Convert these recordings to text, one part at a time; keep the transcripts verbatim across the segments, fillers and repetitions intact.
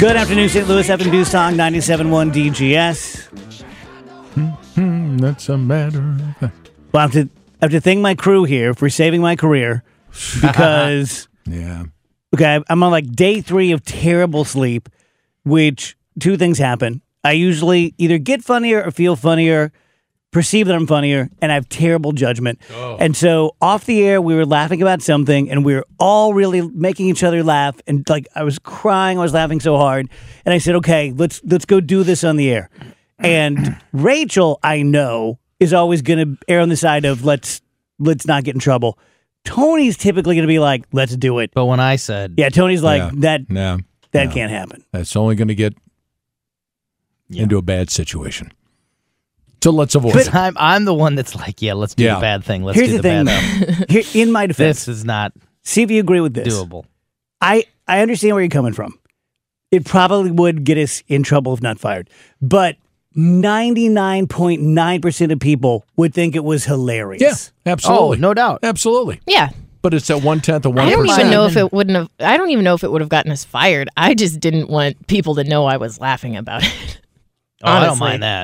Good afternoon, Saint Louis. F M News Song ninety-seven point one D G S. Mm-hmm, that's a matter of fact. Well, I have to, I have to thank my crew here for saving my career because yeah. Okay, I'm on like day three of terrible sleep, which two things happen. I usually either get funnier or feel funnier, perceive that I'm funnier, and I have terrible judgment. Oh. And so off the air, we were laughing about something, and we were all really making each other laugh. And like I was crying, I was laughing so hard. And I said, okay, let's let's go do this on the air. And Rachel, I know, is always going to err on the side of let's let's not get in trouble. Tony's typically going to be like, let's do it. But when I said... Yeah, Tony's like, yeah, that yeah, that yeah. can't happen. That's only going to get yeah. into a bad situation. So let's avoid But it. I'm, I'm the one that's like, yeah, let's do Yeah. the bad thing. Let's Here's do the, the, thing, bad though. thing. Here, in my defense, This is not see if you agree with this. doable. I, I understand where you're coming from. It probably would get us in trouble if not fired. But ninety-nine point nine percent of people would think it was hilarious. Yeah, absolutely. Oh, no doubt. Absolutely. Yeah. But it's at one-tenth of one I percent. don't even know if it wouldn't have. I don't even know if it would have gotten us fired. I just didn't want people to know I was laughing about it. Oh, I don't Honestly. mind that.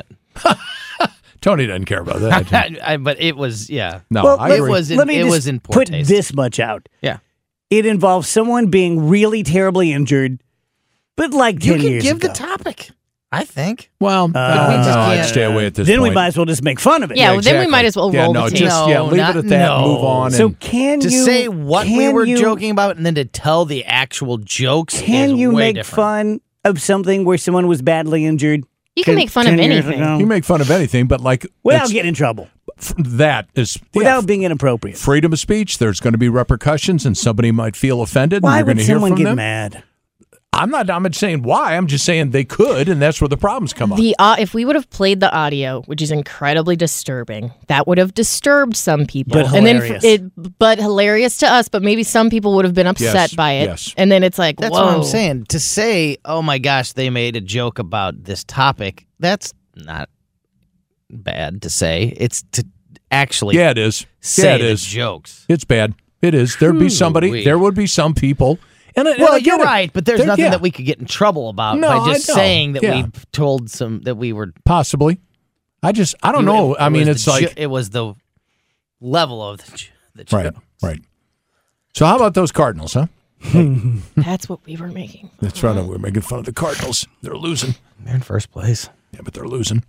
Tony doesn't care about that. I, I, but it was, yeah. No, Well, I let- it agree. was in, Let me it just was in poor put taste. this much out. Yeah. It involves someone being really terribly injured, but like You ten can years give ago. the topic, I think. Well, Uh, uh, we just no, I'd can't- stay away at this then point. we might as well just make fun of it. Yeah, well, then we might as well yeah, roll no, the tape. just, yeah, No, leave not- it at that, no. move on. So And, can To you say what we can were you- joking about and then to tell the actual jokes Can is you way make different. fun of something where someone was badly injured? You can make fun of ten years anything. ago? you make fun of anything, but like Without that's- getting in trouble, f- that is without yeah, being inappropriate. freedom of speech. There's going to be repercussions, and somebody might feel offended. Why and you're would going to hear someone from get them. mad? I'm not. I'm not saying why. I'm just saying they could, and that's where the problems come up. The uh, if we would have played the audio, which is incredibly disturbing, that would have disturbed some people. But and hilarious. then it, but hilarious to us. But maybe some people would have been upset Yes, by it. yes. And then it's like, That's whoa. what I'm saying. To say, oh my gosh, they made a joke about this topic, that's not bad to say. It's to actually Yeah, it is. say yeah, it the is. jokes. It's bad. It is. There'd be somebody. Hoo-wee. There would be some people. And, I- and Well, I get you're it. right, but there's There- nothing yeah. that we could get in trouble about No, by just I know. saying that Yeah. we told some that we were. Possibly. I just. I don't you- know. it I mean, was it's the like jo- it was the level of the, j- the joke. right, right. So how about those Cardinals, huh? That's what we were making. That's right. We're making fun of the Cardinals. They're losing. They're in first place. Yeah, but they're losing.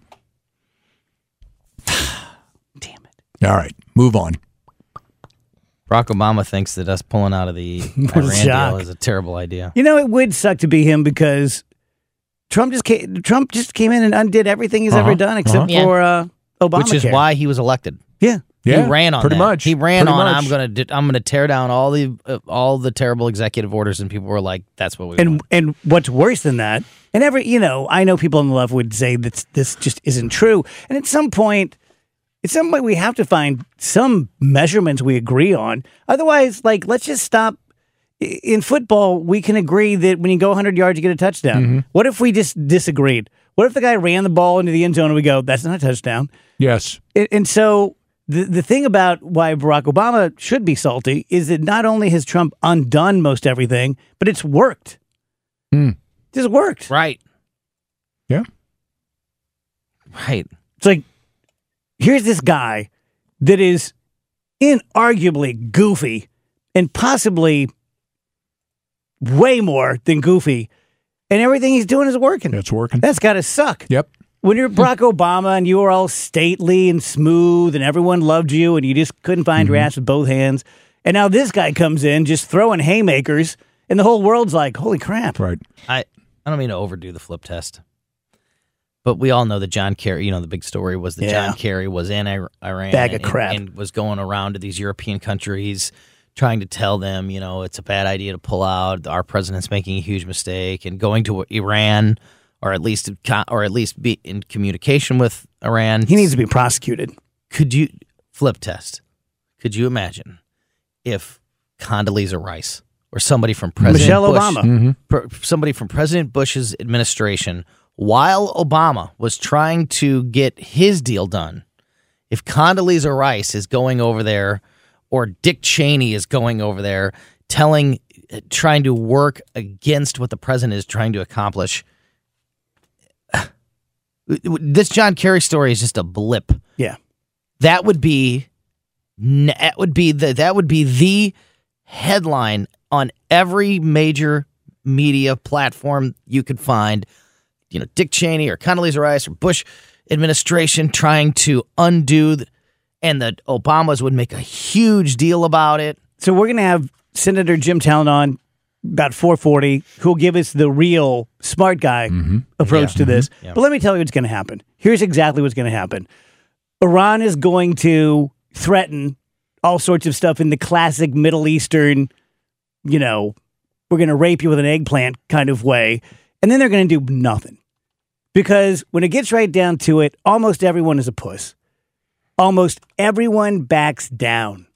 Damn it. All right, move on. Barack Obama thinks that us pulling out of the What a Iran shock. deal is a terrible idea. You know, it would suck to be him because Trump just came, Trump just came in and undid everything he's Uh-huh, ever done except uh-huh. for uh, Obamacare. Which is why he was elected. Yeah. Yeah, he ran on pretty that. much. He ran Pretty on. much. I'm gonna. di- I'm gonna tear down all the uh, all the terrible executive orders, and people were like, "That's what we And want." and what's worse than that, and every you know, I know people on the left would say that this just isn't true. And at some point, at some point, we have to find some measurements we agree on. Otherwise, like, let's just stop. I- In football, we can agree that when you go one hundred yards, you get a touchdown. Mm-hmm. What if we just disagreed? What if the guy ran the ball into the end zone and we go, that's not a touchdown? Yes. And, and so the the thing about why Barack Obama should be salty is that not only has Trump undone most everything, but it's worked. Hmm. Just worked. Right. Yeah. Right. It's like, here's this guy that is inarguably goofy and possibly way more than goofy, and everything he's doing is working. It's working. That's got to suck. Yep. When you're Barack Obama and you were all stately and smooth and everyone loved you and you just couldn't find Mm-hmm. your ass with both hands, and now this guy comes in just throwing haymakers, and the whole world's like, holy crap. Right. I I don't mean to overdo the flip test, but we all know that John Kerry. You know, the big story was that Yeah. John Kerry was in Ir- Iran, Bag of and, crap. and was going around to these European countries, trying to tell them, you know, it's a bad idea to pull out. Our president's making a huge mistake, and going to Iran, or at least or at least be in communication with Iran. He needs to be prosecuted. Could you flip test? Could you imagine if Condoleezza Rice or somebody from President Michelle Bush, Obama. pr- somebody from President Bush's administration, while Obama was trying to get his deal done, if Condoleezza Rice is going over there, or Dick Cheney is going over there, telling trying to work against what the president is trying to accomplish. This John Kerry story is just a blip. Yeah. That would be that would be the that would be the headline on every major media platform you could find. You know, Dick Cheney or Condoleezza Rice or Bush administration trying to undo, the, and the Obamas would make a huge deal about it. So we're going to have Senator Jim Talent on about four forty, who'll give us the real smart guy mm-hmm. approach yeah. to this. Mm-hmm. Yeah. But let me tell you what's going to happen. Here's exactly what's going to happen. Iran is going to threaten all sorts of stuff in the classic Middle Eastern, you know, we're going to rape you with an eggplant kind of way. And then they're going to do nothing. Because when it gets right down to it, almost everyone is a puss. Almost everyone backs down.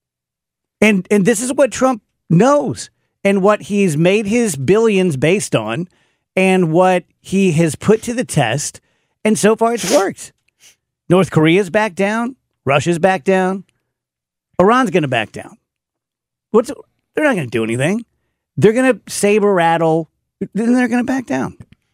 And and this is what Trump knows and what he's made his billions based on and what he has put to the test. And so far it's worked. North Korea's back down. Russia's back down. Iran's going to back down. What's They're not going to do anything. They're going to saber rattle. Then they're going to back down.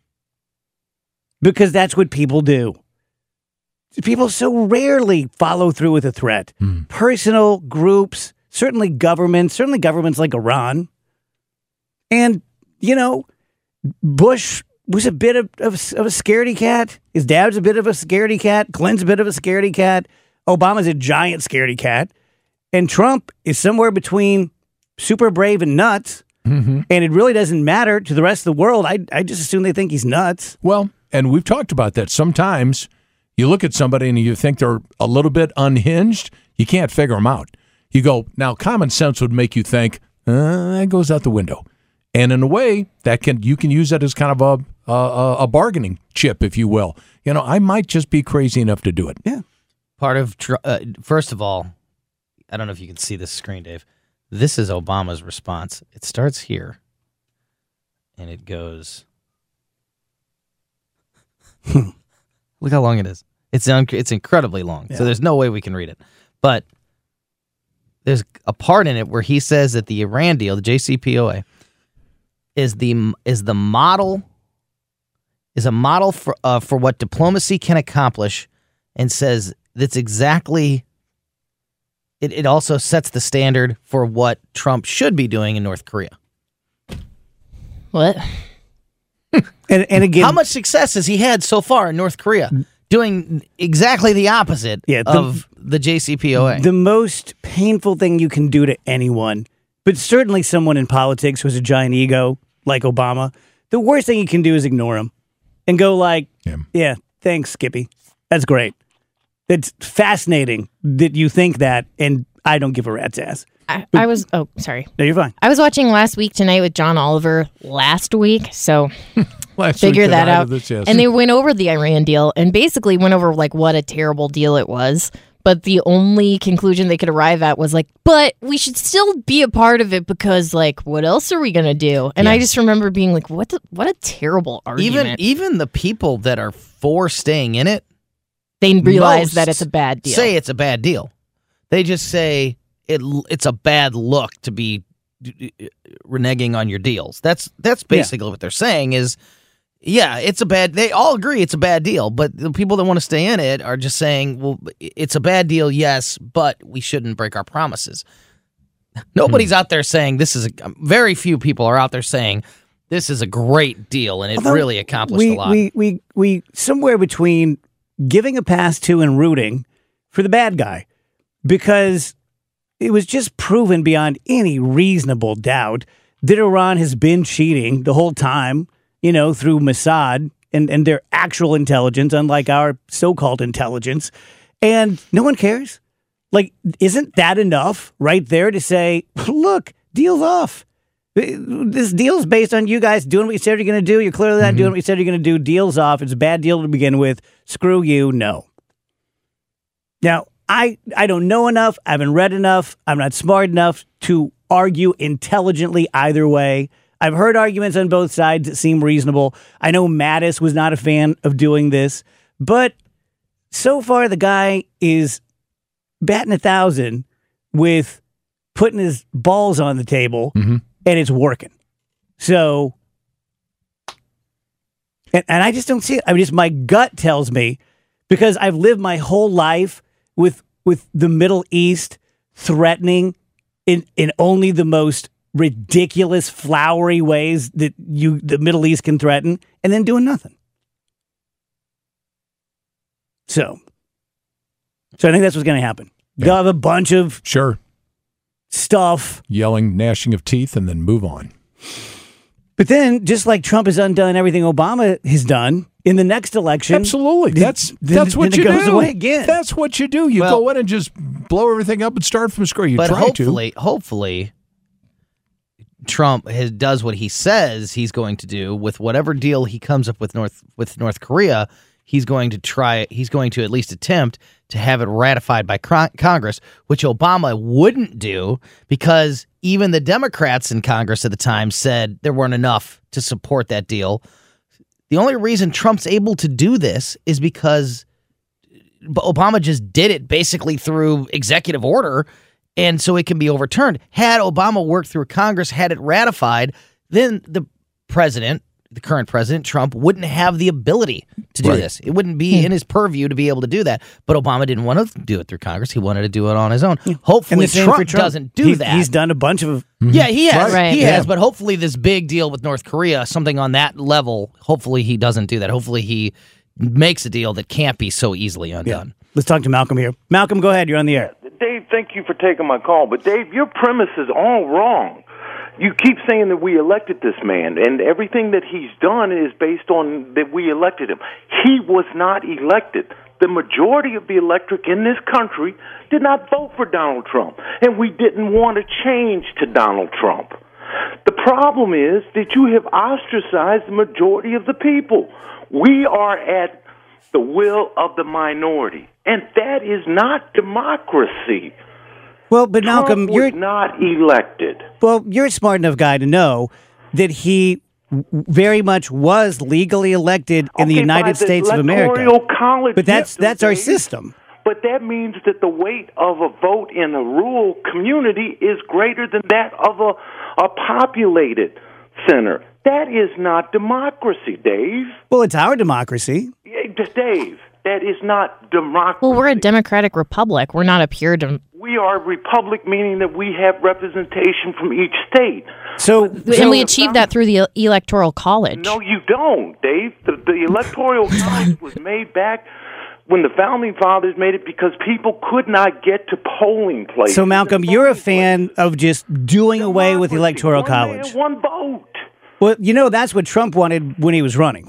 Because that's what people do. People so rarely follow through with a threat. Hmm. Personal groups, certainly governments, certainly governments like Iran. And, you know, Bush was a bit of, of, of a scaredy cat. His dad's a bit of a scaredy cat. Clinton's a bit of a scaredy cat. Obama's a giant scaredy cat. And Trump is somewhere between super brave and nuts. Mm-hmm. And it really doesn't matter to the rest of the world. I, I just assume they think he's nuts. Well, and we've talked about that. Sometimes you look at somebody and you think they're a little bit unhinged. You can't figure them out. You go, now common sense would make you think, uh, that goes out the window. And in a way, that can you can use that as kind of a, a a bargaining chip, if you will. You know, I might just be crazy enough to do it. Yeah. Part of, uh, first of all, I don't know if you can see this screen, Dave. This is Obama's response. It starts here, and it goes. Look how long it is. It's un- it's incredibly long, yeah. So there's no way we can read it. But there's a part in it where he says that the Iran deal, the J C P O A, is the is the model is a model for uh, for what diplomacy can accomplish, and says that's exactly. It it also sets the standard for what Trump should be doing in North Korea. What? and and again, how much success has he had so far in North Korea doing exactly the opposite yeah, the, of the J C P O A? The most painful thing you can do to anyone, but certainly someone in politics who has a giant ego like Obama, the worst thing you can do is ignore him and go like, yeah, yeah thanks, Skippy. That's great. It's fascinating that you think that, and I don't give a rat's ass. I, I was, oh, sorry. No, you're fine. I was watching Last Week Tonight with John Oliver last week, so last figure week that out. This, yes. And they went over the Iran deal and basically went over like what a terrible deal it was. But the only conclusion they could arrive at was like, but we should still be a part of it because, like, what else are we going to do? And yeah. I just remember being like, what the, what a terrible argument. Even, even the people that are for staying in it, they realize that it's a bad deal. Say it's a bad deal. They just say it. It's a bad look to be reneging on your deals. That's that's basically yeah. what they're saying is, yeah, it's a bad. They all agree it's a bad deal, but the people that want to stay in it are just saying, well, it's a bad deal, yes, but we shouldn't break our promises. Nobody's hmm. out there saying this is a. Very few people are out there saying this is a great deal and it Although really accomplished we, a lot. We we we somewhere between giving a pass to and rooting for the bad guy, because it was just proven beyond any reasonable doubt that Iran has been cheating the whole time, you know, through Mossad and, and their actual intelligence, unlike our so-called intelligence. And no one cares. Like, isn't that enough right there to say, look, deal's off. This deal's based on you guys doing what you said you're going to do. You're clearly not mm-hmm. doing what you said you're going to do. Deal's off. It's a bad deal to begin with. Screw you. No. Now, I, I don't know enough. I haven't read enough. I'm not smart enough to argue intelligently either way. I've heard arguments on both sides that seem reasonable. I know Mattis was not a fan of doing this, but so far the guy is batting a thousand with putting his balls on the table. Mm-hmm. and it's working. So, and, and I just don't see it. I mean, just my gut tells me, because I've lived my whole life with with the Middle East threatening in in only the most ridiculous, flowery ways that you the Middle East can threaten, and then doing nothing. So, so I think that's what's going to happen. Yeah. They'll have a bunch of Sure. stuff. Yelling, gnashing of teeth, and then move on. But then, just like Trump has undone everything Obama has done in the next election, Absolutely. th- That's then- that's what then you it goes do. away again. That's what you do. You Well- go in and just blow everything up and start from scratch. You but try hopefully, hopefully, Trump has, does what he says he's going to do with whatever deal he comes up with North with North Korea. He's going to try. He's going to at least attempt to have it ratified by Cro- Congress, which Obama wouldn't do because even the Democrats in Congress at the time said there weren't enough to support that deal. The only reason Trump's able to do this is because Obama just did it basically through executive order, and so it can be overturned. Had Obama worked through Congress, had it ratified, then the president, the current president, Trump, wouldn't have the ability to do Right. this. It wouldn't be in his purview to be able to do that. But Obama didn't want to do it through Congress. He wanted to do it on his own. And Hopefully the same Trump, for Trump doesn't do He's- that. He's done a bunch of. Yeah, he has. Right. He Yeah. has. But hopefully, this big deal with North Korea, something on that level, hopefully he doesn't do that. Hopefully, he makes a deal that can't be so easily undone. Let's talk to Malcolm here. Malcolm, go ahead. You're on the air. Dave, thank you for taking my call. But, Dave, your premise is all wrong. You keep saying that we elected this man, and everything that he's done is based on that we elected him. He was not elected. The majority of the electorate in this country did not vote for Donald Trump, and we didn't want to change to Donald Trump. The problem is that you have ostracized the majority of the people. We are at the will of the minority, and that is not democracy. Well, but Malcolm, Trump you're was not elected. well, you're a smart enough guy to know that he w- very much was legally elected in the Okay, United by the States of America. Electoral College But that's gives them, that's our Dave. system. But that means that the weight of a vote in a rural community is greater than that of a, a populated center. That is not democracy, Dave. Well, it's our democracy. Yeah, Dave, that is not democracy. Well, we're a democratic republic. We're not a pure. Dem- We are a republic, meaning that we have representation from each state. So, and so we achieve that through the electoral college. No, you don't, Dave. The, the electoral college was made back when the founding fathers made it because people could not get to polling places. so Malcolm, And you're a polling fan of just doing away with the Democracy. electoral One college. man, one vote. Well, you know that's what Trump wanted when he was running.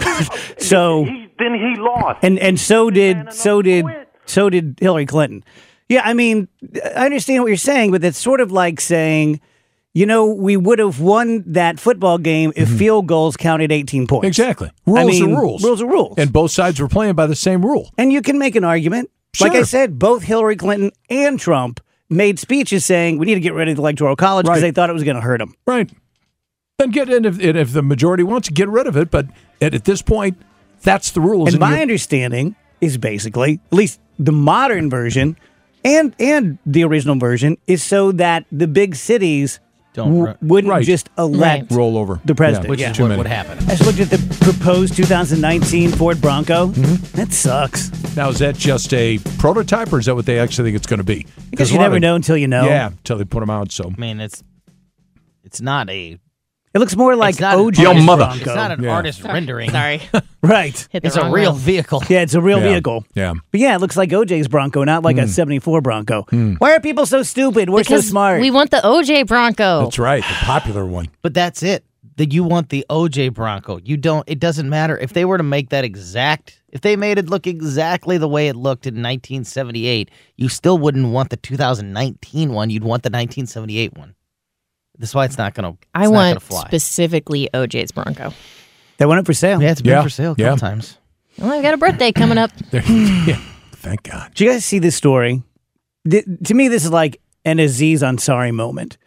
so He, then he lost. and and so Man, did enough so did quit. so did Hillary Clinton. Yeah, I mean, I understand what you're saying, but it's sort of like saying, you know, we would have won that football game if field goals counted eighteen points. Exactly. Rules I mean, are rules. Rules are rules. And both sides were playing by the same rule. And you can make an argument. Like I Sure. said, both Hillary Clinton and Trump made speeches saying we need to get rid of the electoral college because Right. they thought it was going to hurt them. Right. Then get in if, and if the majority wants to get rid of it, but at, at this point, that's the rules. And my you- understanding is basically, at least the modern version and and the original version, is so that the big cities Don't w- ru- wouldn't Right. just elect Right. roll over the president. Yeah, Which Yeah. is too what many. would happen. I just looked at the proposed two thousand nineteen Ford Bronco. Mm-hmm. That sucks. Now, is that just a prototype, or is that what they actually think it's going to be? Because a you lot never of- know until you know. Yeah, until they put them out. So I mean, it's it's not a It looks more like it's not an O J's artist- Bronco. It's not an Yeah. artist rendering. Sorry, Right. hit the It's a wrong real one. vehicle. Yeah, it's a real Yeah. vehicle. Yeah. But yeah, it looks like O J's Bronco, not like a seventy-four Bronco. Why are people so stupid? We're Because so smart. we want the O J Bronco. That's right, the popular one. But that's it. That you want the O J Bronco. You don't. It doesn't matter if they were to make that exact. If they made it look exactly the way it looked in nineteen seventy-eight, you still wouldn't want the two thousand nineteen one. You'd want the nineteen seventy-eight one. That's why it's not going to. I not want gonna fly. specifically O J's Bronco. They went up for sale. Yeah, it's been Yeah, for sale a couple yeah. times. Well, I've got a birthday coming up. There- yeah, thank God. Did you guys see this story? Th- to me, this is like an Aziz Ansari moment.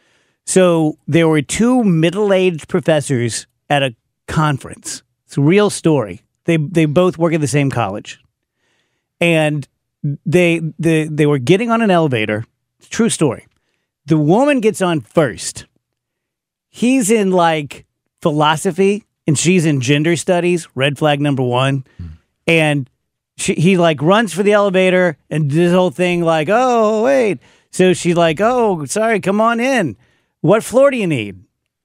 So there were two middle-aged professors at a conference. It's a real story. They they both work at the same college, and they they they were getting on an elevator. It's a true story. The woman gets on first, he's in like philosophy and she's in gender studies, red flag number one. Hmm. And she, he like runs for the elevator and this whole thing like, oh, wait. So she's like, oh, sorry, come on in. What floor do you need?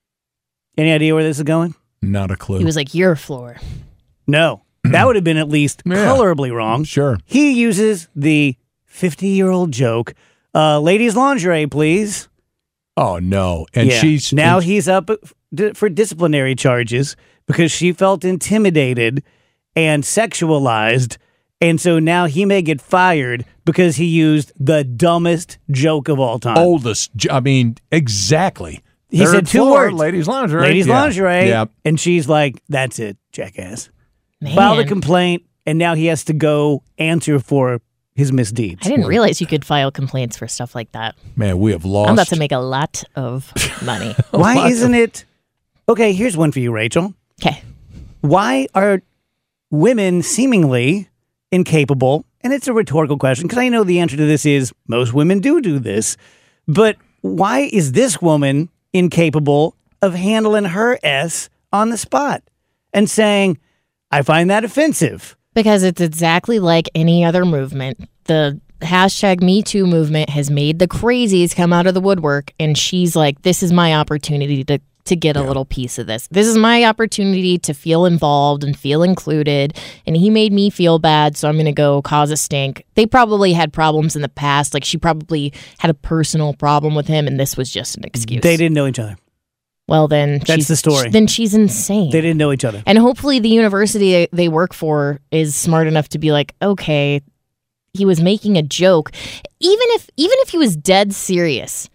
Any idea where this is going? Not a clue. He was like, your floor. No. That would have been at least Yeah. colorably wrong. Sure. He uses the fifty-year-old joke, uh, ladies' lingerie, please. Oh, no. And Yeah. she's... Now and- he's up for disciplinary charges because she felt intimidated and sexualized. And so now he may get fired because he used the dumbest joke of all time. oldest. j- I mean, exactly. He Third said two floor, words. Ladies' lingerie. Ladies' Yeah. lingerie. Yeah. And she's like, that's it, jackass. Man, Filed a complaint, and now he has to go answer for his misdeeds. I didn't realize you could file complaints for stuff like that. Man, we have lost. I'm about to make a lot of money. Why Lots isn't of- it? Okay, here's one for you, Rachel. Okay. Why are women seemingly incapable? And it's a rhetorical question because I know the answer to this is most women do do this. But why is this woman incapable of handling her S on the spot and saying, I find that offensive? Because it's exactly like any other movement. The hashtag Me Too movement has made the crazies come out of the woodwork, and she's like, this is my opportunity to to get a little piece of this. This is my opportunity to feel involved and feel included, and he made me feel bad, so I'm going to go cause a stink. They probably had problems in the past. Like, she probably had a personal problem with him, and this was just an excuse. They didn't know each other. Well, then That's she's, the story. Then she's insane. They didn't know each other. And hopefully the university they work for is smart enough to be like, okay, he was making a joke. Even if even if he was dead serious,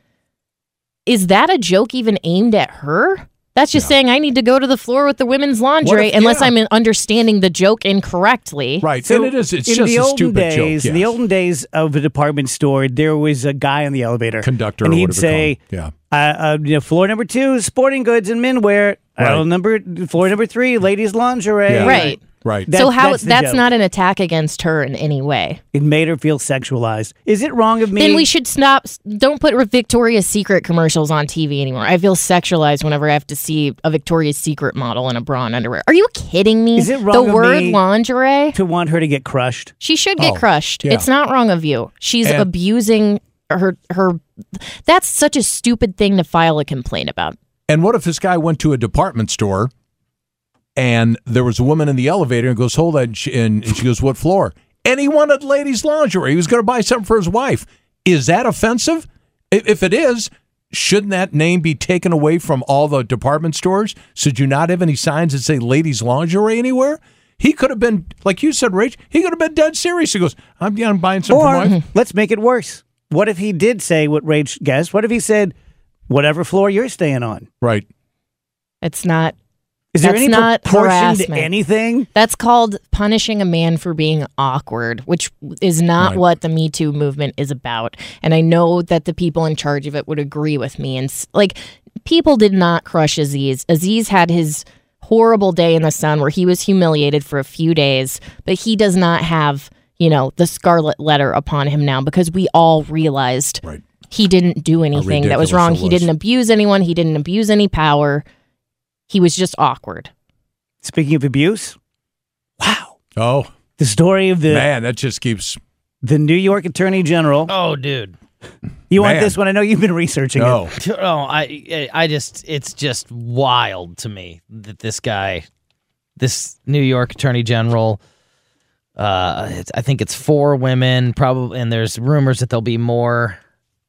is that a joke even aimed at her? That's just Yeah. saying I need to go to the floor with the women's lingerie if- unless yeah. I'm understanding the joke incorrectly. Right. So and it is. It's in just the a olden stupid days, joke. In the yes. olden days of a department store, there was a guy in the elevator. Conductor And or he'd whatever say, they call 'em. uh, uh, you know, floor number two, sporting goods and menwear. Right. Uh, number Floor number three, ladies' lingerie. Yeah. Right. Right. That- so how that's that's, the joke. not an attack against her in any way. It made her feel sexualized. Is it wrong of me? Then we should stop. Don't put Victoria's Secret commercials on T V anymore. I feel sexualized whenever I have to see a Victoria's Secret model in a bra and underwear. Are you kidding me? Is it wrong The of word me- lingerie? to want her to get crushed. She should get Oh, crushed. yeah. It's not wrong of you. She's And- abusing her. Her. That's such a stupid thing to file a complaint about. And what if this guy went to a department store and there was a woman in the elevator and goes, hold on. And she, and, and she goes, what floor? And he wanted ladies' lingerie. He was going to buy something for his wife. Is that offensive? If, if it is, shouldn't that name be taken away from all the department stores? Should you not have any signs that say ladies' lingerie anywhere? He could have been, like you said, Rach, he could have been dead serious. He goes, I'm, yeah, I'm buying something for my Or wife. let's make it worse. What if he did say what Rach guessed? What if he said, whatever floor you're staying on? Right. It's not. Is there That's any not proportion to harassment. anything? That's called punishing a man for being awkward, which is not Right. what the Me Too movement is about. And I know that the people in charge of it would agree with me. And s- like, people did not crush Aziz. Aziz had his horrible day in the sun where he was humiliated for a few days, but he does not have, you know, the scarlet letter upon him now because we all realized Right. he didn't do anything that was ridiculous wrong. it He was. didn't abuse anyone. He didn't abuse any power. He was just awkward. Speaking of abuse, wow. Oh, The story of the man, that just keeps. the New York Attorney General. Oh, dude. You want man. this one? I know you've been researching No. it. Oh, I, I just, it's just wild to me that this guy, this New York Attorney General, uh, it's, I think it's four women, probably, and there's rumors that there'll be more.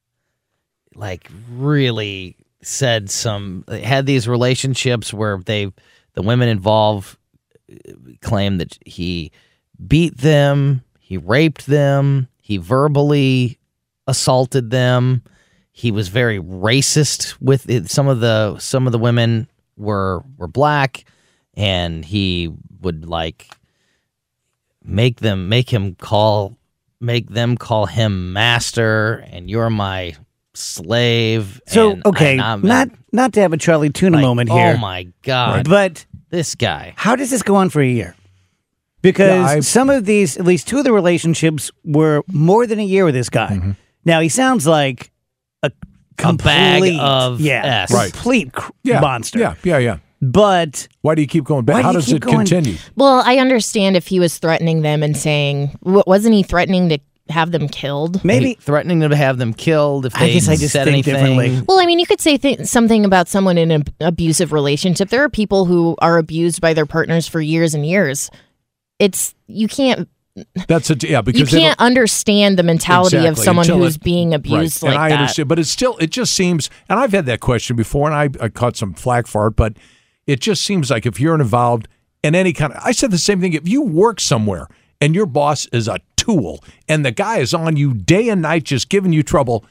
Like, really said some, had these relationships where they, the women involved, claim that he beat them, he raped them, he verbally assaulted them. He was very racist with it. Some of the some of the women were were black, and he would like make them make him call make them call him master, and you're my slave. So and okay, I- I'm- not not to have a Charlie Tuna like, moment here, Oh my god! but This guy. how does this go on for a year? Because Yeah, I- some of these, at least two of the relationships, were more than a year with this guy. Mm-hmm. Now he sounds like a a bag complete, of yeah, S. Right. complete cr- Yeah. monster. Yeah, yeah, yeah. But Why do you keep going Why back? do How you does keep it going- continue? Well, I understand if he was threatening them and saying, wa- wasn't he threatening to have them killed? maybe threatening to have them killed if I they guess I just said think anything. differently. Well, I mean, you could say th- something about someone in an abusive relationship. There are people who are abused by their partners for years and years. It's you can't That's a yeah you because they can't don't- understand the mentality of Exactly, someone until who's it- being abused right. like and I that. understand, but it's still it just seems, and I've had that question before, and I, I caught some flack for it, but it just seems like if you're involved in any kind of, I said the same thing. If you work somewhere and your boss is a tool and the guy is on you day and night just giving you trouble,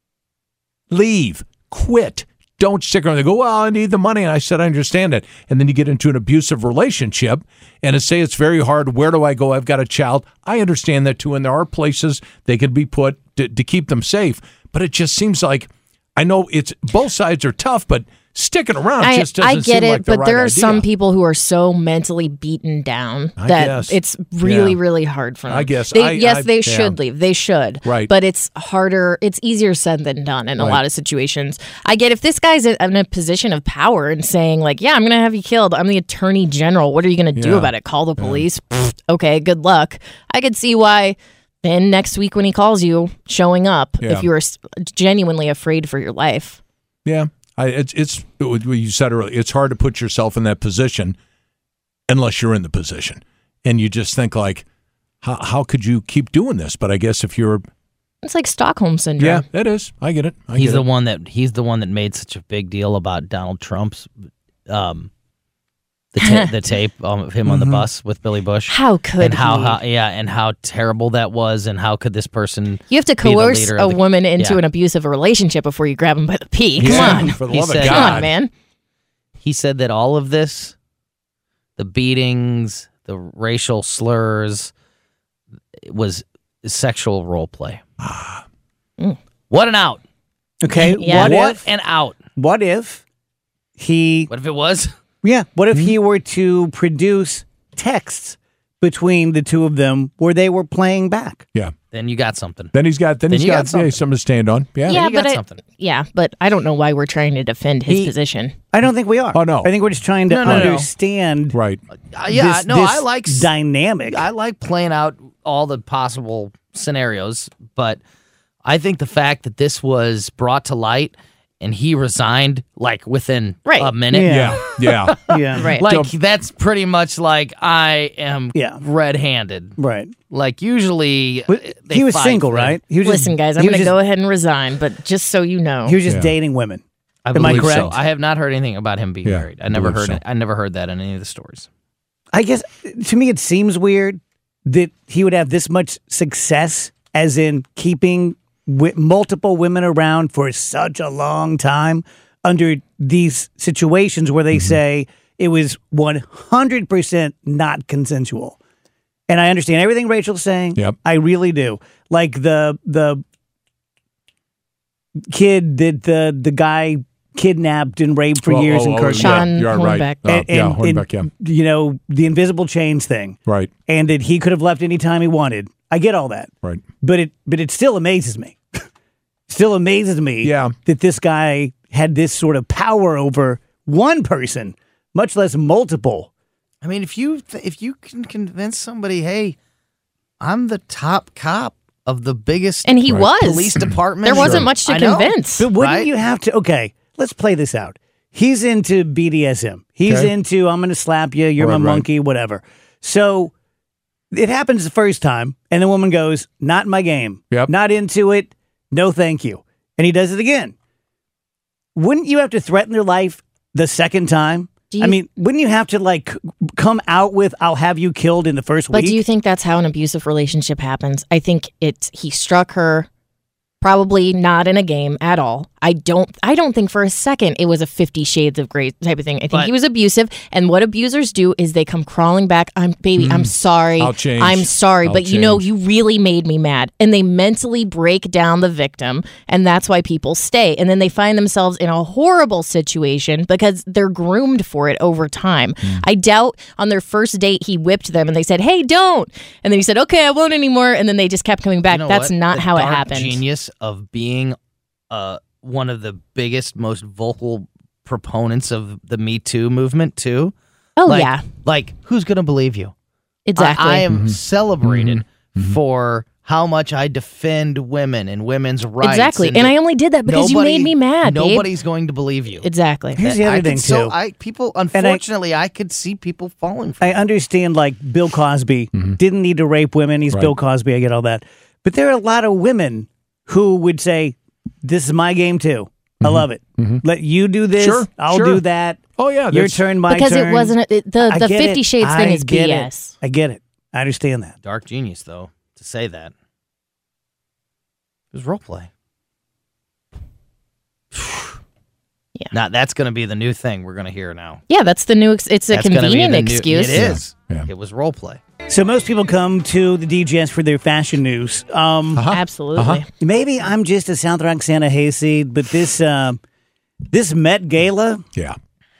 leave, quit. Don't stick around. They go, well, I need the money. And I said, I understand it. And then you get into an abusive relationship and say it's very hard. Where do I go? I've got a child. I understand that too. And there are places they could be put to, to keep them safe. But it just seems like, I know it's both sides are tough, but sticking around I, just doesn't I get seem it, like the but right there are idea. some people who are so mentally beaten down I that guess. it's really, Yeah. really hard for them. I guess. They, I- yes, I- they yeah. should leave. They should. Right. But it's harder. It's easier said than done in a Right. lot of situations. I get if this guy's in in a position of power and saying like, "Yeah, I'm going to have you killed. I'm the attorney general. What are you going to do Yeah. about it? Call the police?" Pfft, okay, good luck. I could see why. Then next week when he calls you, showing up Yeah. if you were s- genuinely afraid for your life. Yeah, I, it's it's what you said earlier. It's hard to put yourself in that position unless you're in the position, and you just think like, how how could you keep doing this? But I guess if you're, It's like Stockholm syndrome. yeah, that is. I get it. I He's get the it. one that he's the one that made such a big deal about Donald Trump's um the ta- the tape um, of him on the bus with Billy Bush. How could and how, he? how yeah and how terrible that was, and how could this person You have to be the coerce leader a of the- woman into yeah. an abusive relationship before you grab him by the pee. Come Yeah, on. for the He love of said- Come God, on, man. He said that all of this, the beatings, the racial slurs, it was sexual role play. Mm. What an out! okay, Yeah. what What if an out! what if he What if it was? yeah, what if Hmm? he were to produce texts between the two of them where they were playing back? Yeah. Then you got something. Then he's got then, Then he's you got, got something. yeah, something to stand on. Yeah. Yeah, you got but I, something. yeah, but I don't know why we're trying to defend his He- position. I don't think we are. Oh, no. I think we're just trying to No, no, no. understand Right. Uh, yeah, this, no, this I like s- dynamic. I like playing out all the possible scenarios, but I think the fact that this was brought to light and he resigned like within Right. a minute. Yeah. Yeah. Yeah. yeah, Right. Like that's pretty much like I am Yeah. red-handed. right. Like usually But they he was fight single, for- right? He was Listen, just, guys, I'm he going was to just- go ahead and resign, but just so you know. He was just Yeah. dating women. I Am I believe so. correct? I have not heard anything about him being Yeah, married. I I never believe heard so. it. I never heard that in any of the stories. I guess to me it seems weird that he would have this much success, as in keeping wi- multiple women around for such a long time under these situations where they Mm-hmm. say it was one hundred percent not consensual. And I understand everything Rachel's saying. Yep. I really do. Like the the kid that the the guy kidnapped and raped for Oh, years oh, in oh, Kirkland. yeah, Sean you're right. Hornbeck. Uh, And- yeah, and- Hornbeck, yeah. and, You know, the invisible chains thing. Right. And that he could have left any time he wanted. I get all that. Right. But it but it still amazes me. Still amazes me Yeah. that this guy had this sort of power over one person, much less multiple. I mean, if you th- if you can convince somebody, hey, I'm the top cop of the biggest And he Right. was. police department. There wasn't Sure. much to I know. convince. But wouldn't Right? you have to okay, let's play this out. He's into B D S M. He's Okay. into I'm gonna slap you, you're Right, my right. monkey, whatever. So it happens the first time, and the woman goes, not my game. Yep. Not into it. No, thank you. And he does it again. Wouldn't you have to threaten their life the second time? Do you- I mean, wouldn't you have to like c- come out with "I'll have you killed" in the first But week? do you think that's how an abusive relationship happens? I think it's he struck her, probably not in a game at all. I don't I don't think for a second it was a Fifty Shades of Grey type of thing. I think But- he was abusive, and what abusers do is they come crawling back. I'm baby, I'm sorry. I'll change. I'm sorry, I'll but you know change. you really made me mad. And they mentally break down the victim, and that's why people stay. And then they find themselves in a horrible situation because they're groomed for it over time. Hmm. I doubt on their first date he whipped them and they said, "Hey, don't." And then he said, "Okay, I won't anymore." And then they just kept coming back. You know That's what? not The how it dark happened. Genius of being a one of the biggest, most vocal proponents of the Me Too movement too. Oh like, yeah, like who's going to believe you? exactly. I, I am Mm-hmm. celebrated Mm-hmm. for how much I defend women and women's rights. exactly, and, that I only did that because you nobody- made me mad. babe. Nobody's going to believe you. Exactly. Here's the I other could thing so, too. I people unfortunately I, could see people falling for I it. understand, like Bill Cosby didn't need to rape women. He's Right. Bill Cosby. I get all that, but there are a lot of women who would say, "This is my game too. I love it. Let you do this. Sure, I'll sure. do that. Oh, yeah. Your that's- turn, my because turn." it wasn't it, the I the get Fifty it. Shades thing I is get B it. S. I get it. I understand that. Dark genius though to say that. It was role play. Yeah. Now that's going to be the new thing we're going to hear now. Yeah, that's the new. Ex- it's a That's gonna be convenient the new- excuse. It is. Yeah. It was role play. So most people come to the D G S for their fashion news. Um, Uh-huh. Absolutely. Uh-huh. Maybe I'm just a South Rock Santa hayseed, but this uh, this Met Gala, Yeah.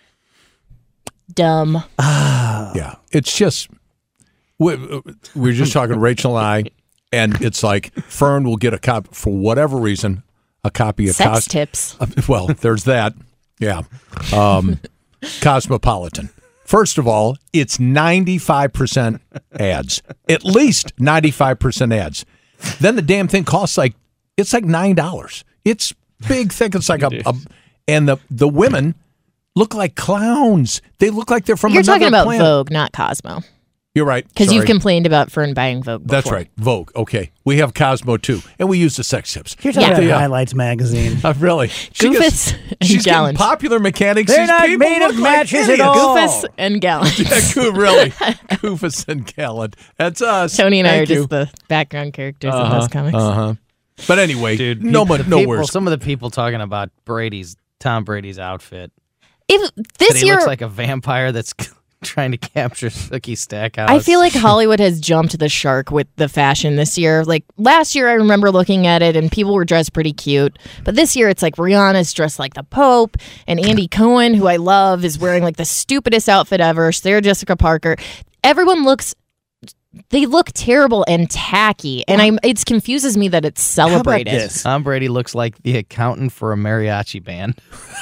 Dumb. Yeah. It's just, we, we were just talking, Rachel and I, and it's like Fern will get a copy, for whatever reason, a copy of Sex Cos- tips. Uh, well, there's that. Yeah. Um, Cosmopolitan. First of all, it's ninety-five percent ads. At least ninety-five percent ads. Then the damn thing costs like, it's like nine dollars. It's big, thick. It's like a, a, and the, the women look like clowns. They look like they're from You're another talking about planet. Vogue, not Cosmo, You're right. because you've Sorry. complained about Fern buying Vogue. Before. That's right. Vogue. Okay. We have Cosmo too. And we use the sex tips. you're talking Yeah. about Yeah. Highlights magazine. Uh, really. She Goofus gets- and she's getting Gallant. popular mechanics. They're These not people made of look like matches at idiots. all. Goofus and Gallant. Yeah, Goo- really. Goofus and Gallant. That's us. Tony and I Thank are you. just the background characters in Uh-huh, those comics. Uh-huh. But anyway, Dude, no, people, but no people, worse. some of the people talking about Brady's Tom Brady's outfit. If That this he year, looks like a vampire that's trying to capture Sookie Stackhouse. I feel like Hollywood has jumped the shark with the fashion this year. Like last year, I remember looking at it and people were dressed pretty cute. But this year, it's like Rihanna's dressed like the Pope, and Andy Cohen, who I love, is wearing like the stupidest outfit ever. Sarah Jessica Parker. Everyone looks. They look terrible and tacky, and I'm. It confuses me that it's How about celebrated. this? Tom Brady looks like the accountant for a mariachi band.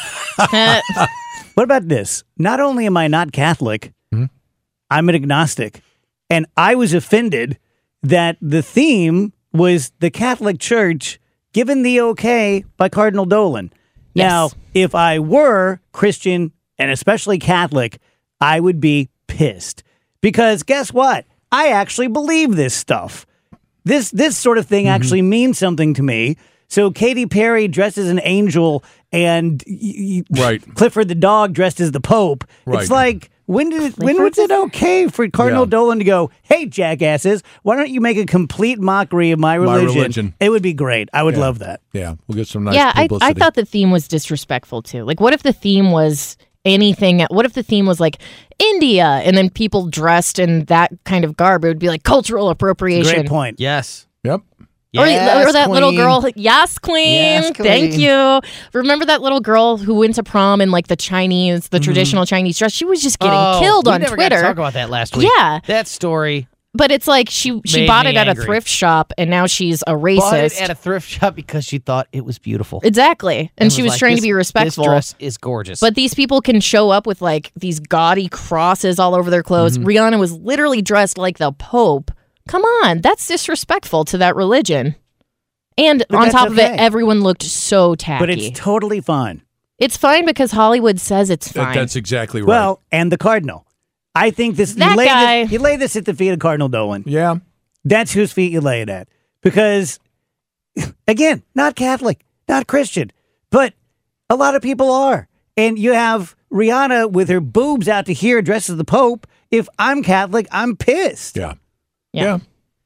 Uh, What about this? Not only am I not Catholic, I'm an agnostic. And I was offended that the theme was the Catholic Church given the okay by Cardinal Dolan. Now, Yes. if I were Christian and especially Catholic, I would be pissed. Because guess what? I actually believe this stuff. This this sort of thing actually means something to me. So Katy Perry dressed as an angel and y- y- Right. Clifford the dog dressed as the Pope. Right. It's like, when did it, when was it okay for Cardinal Yeah. Dolan to go, hey, jackasses, why don't you make a complete mockery of my religion? religion. It would be great. I would Yeah. love that. Yeah, we'll get some nice yeah, I, publicity. I thought the theme was disrespectful too. Like, what if the theme was anything? What if the theme was like India, and then people dressed in that kind of garb? It would be like cultural appropriation. Great point. Yes. Yep. Or, Yes, or that little queen. girl, yes, queen. Yes, Thank queen. you. Remember that little girl who went to prom in like the Chinese, the traditional Chinese dress? She was just getting Oh, killed we on never got to Twitter. talk about that last week. Yeah. That story. But it's like she she Made bought me it at angry. a thrift shop, and now she's a Bought racist. it at a thrift shop because she thought it was beautiful. exactly, and, she was like, trying this- to be respectful. This dress is gorgeous. But these people can show up with like these gaudy crosses all over their clothes. Mm-hmm. Rihanna was literally dressed like the Pope. Come on, that's disrespectful to that religion. And But on that's top of okay. it, everyone looked so tacky. But it's totally fine. It's fine because Hollywood says it's That- fine. that's exactly right. Well, and the Cardinal. I think this That you lay guy. This, you lay this at the feet of Cardinal Dolan. yeah. That's whose feet you lay it at. Because, again, not Catholic, not Christian, but a lot of people are. And you have Rihanna with her boobs out to here dressed as the Pope. If I'm Catholic, I'm pissed. Yeah. Yeah. Yeah.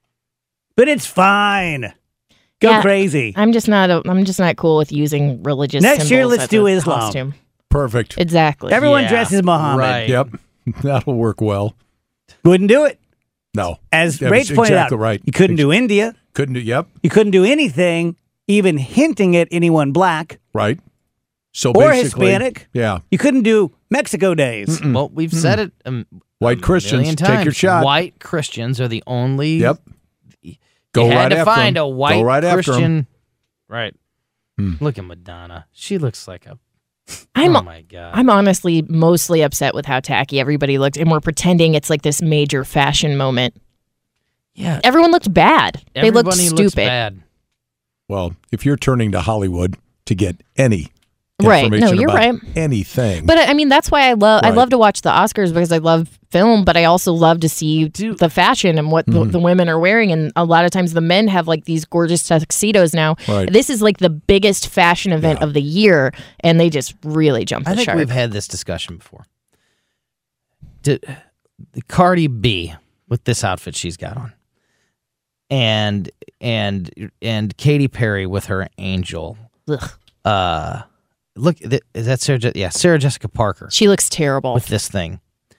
But it's fine. Go Yeah. crazy. I'm just not. A, I'm just not cool with using religious. Next year, symbols let's as do a Islam. Costume. Perfect. Exactly. Everyone Yeah, dresses Muhammad. right. Yep. That'll work well. Wouldn't do it. No. As Yeah, Rach that's pointed exactly out, right. you couldn't do India. Couldn't do, yep. You couldn't do anything, even hinting at anyone black Right. So or basically. Hispanic. Yeah. You couldn't do Mexico Days. well, we've said it um, White a Christians, million take your times. shot. White Christians are the only. Yep. Go you right had to after find him. a white Go right after him. Christian. Right. Look at Madonna. She looks like a. I'm oh my god. I'm honestly mostly upset with how tacky everybody looked, and we're pretending it's like this major fashion moment. yeah. Everyone looked bad. They looked Everybody stupid. looks bad. Well, if you're turning to Hollywood to get any Right. information No, you're about right. anything, But I mean, that's why I love I Right. love to watch the Oscars because I love film, but I also love to see Dude. the fashion and what Mm-hmm. the, the women are wearing. And a lot of times the men have like these gorgeous tuxedos now. Right. This is like the biggest fashion event Yeah. of the year, and they just really jump I the think shark. we've had this discussion before. Did, the Cardi B with this outfit she's got on, and and and Katy Perry with her angel. Ugh. Uh, look, th- is that Sarah? Je- yeah, Sarah Jessica Parker She looks terrible. with this thing.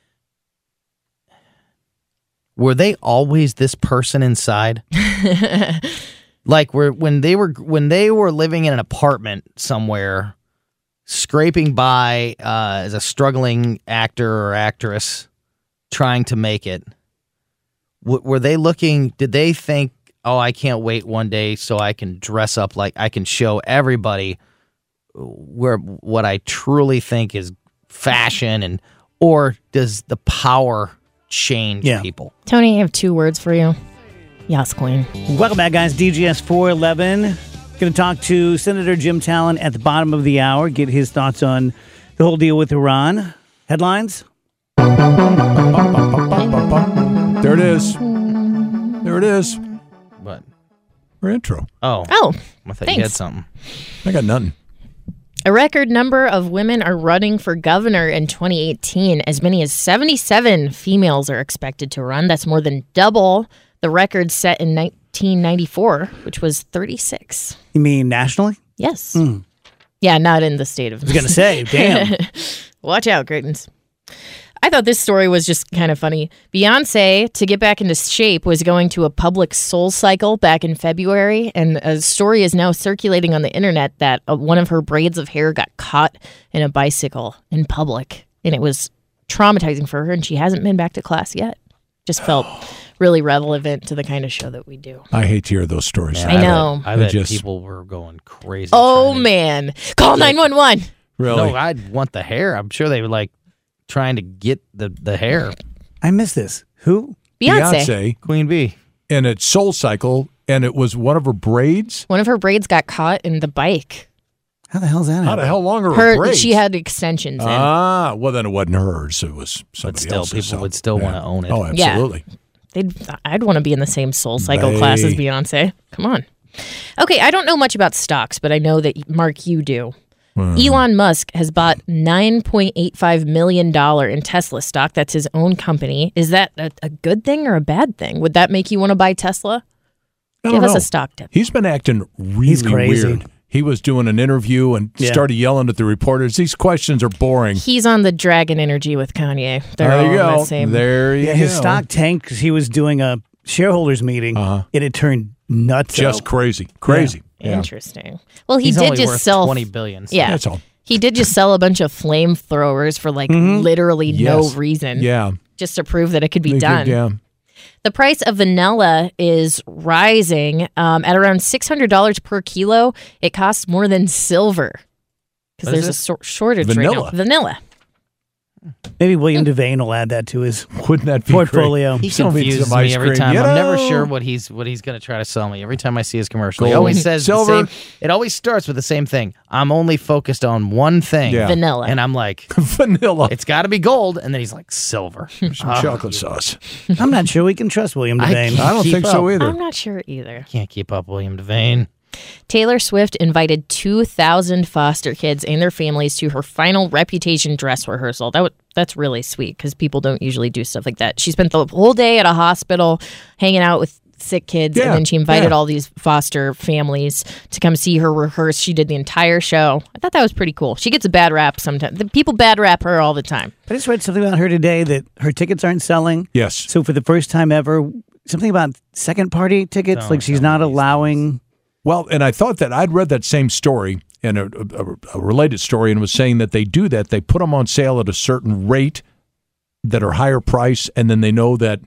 Were they always this person inside? Like where when they were when they were living in an apartment somewhere, scraping by uh, as a struggling actor or actress, trying to make it. W- were they looking? Did they think, "Oh, I can't wait one day so I can dress up like I can show everybody where what I truly think is fashion," and or does the power change Yeah. people? Tony, I have two words for you. Yas, queen. Welcome back, guys. D G S four eleven. Going to talk to Senator Jim Talon at the bottom of the hour, get his thoughts on the whole deal with Iran. Headlines? there it is. There it is. But Our intro. oh, Oh, I thought you had thanks. something. I got nothing. a record number of women are running for governor in twenty eighteen. As many as seventy-seven females are expected to run. That's more than double the record set in nineteen ninety-four, which was thirty-six. You mean nationally? Yes. Yeah, not in the state of. I was going to say, damn. Watch out, Cretans. I thought this story was just kind of funny. Beyonce, to get back into shape, was going to a public soul cycle back in February, and a story is now circulating on the internet that uh, one of her braids of hair got caught in a bicycle in public, and it was traumatizing for her, and she hasn't been back to class yet. Just felt really relevant to the kind of show that we do. I hate to hear those stories. I know. I I bet just- people were going crazy. Oh, trying to- man. Call nine one one. Really? No, I'd want the hair. I'm sure they were like trying to get the, the hair. I missed this. Who? Beyonce. Beyonce Queen Bee. in a Soul Cycle, and it was one of her braids. One of her braids got caught in the bike. How the hell's that? How happen? the hell long are her, Her, braids? she had extensions in. Ah, well then it wasn't hers. It was somebody still, else's. people so- would still yeah. wanna own it. Oh, Yeah. absolutely. They'd, I'd want to be in the same Soul Cycle class as Bae. Beyonce. Come on. Okay, I don't know much about stocks, but I know that, Mark, you do. Elon Musk has bought nine point eight five million dollars in Tesla stock. That's his own company. Is that a, a good thing or a bad thing? Would that make you want to buy Tesla? I Give don't us know. a stock tip. He's been acting really He's crazy. weird. He was doing an interview and Yeah. started yelling at the reporters. These questions are boring. He's on the Dragon Energy with Kanye. They're there all you in go. the same. There you Yeah, go. his stock tanked because he was doing a shareholders meeting. Uh-huh. It had turned nuts. Just crazy, crazy. Yeah. Interesting. Well, he He's did only just worth sell. twenty billion. So Yeah. That's all. He did just sell a bunch of flamethrowers for like literally no Yes. reason. Yeah. Just to prove that it could be They done. could- Yeah. The price of vanilla is rising um, at around six hundred dollars per kilo. It costs more than silver because What there's is a it? so- shortage right Vanilla. now. Vanilla. Maybe William Devane will add that to his Wouldn't that be portfolio. He Show me confuses some me ice every cream. time. You I'm never know? sure what he's what he's going to try to sell me. Every time I see his commercial, he Gold, always says silver. the same. It always starts with the same thing. I'm only focused on one thing. Yeah. Vanilla. And I'm like, Vanilla. it's got to be gold. And then he's like, silver. Some Oh, chocolate sauce. I'm not sure we can trust William I Devane. I don't Keep think so up. either. I'm not sure either. Can't keep up, William Devane. Taylor Swift invited two thousand foster kids and their families to her final Reputation dress rehearsal. That would, that's really sweet because people don't usually do stuff like that. She spent the whole day at a hospital hanging out with sick kids, Yeah, and then she invited yeah. all these foster families to come see her rehearse. She did the entire show. I thought that was pretty cool. She gets a bad rap sometimes. The people bad rap her all the time. I just read something about her today that her tickets aren't selling. Yes. So for the first time ever, something about second party tickets, Don't like she's tell not me these allowing. Well, and I thought that I'd read that same story and a, a, a related story and was saying that they do that. They put them on sale at a certain rate that are higher price, and then they know that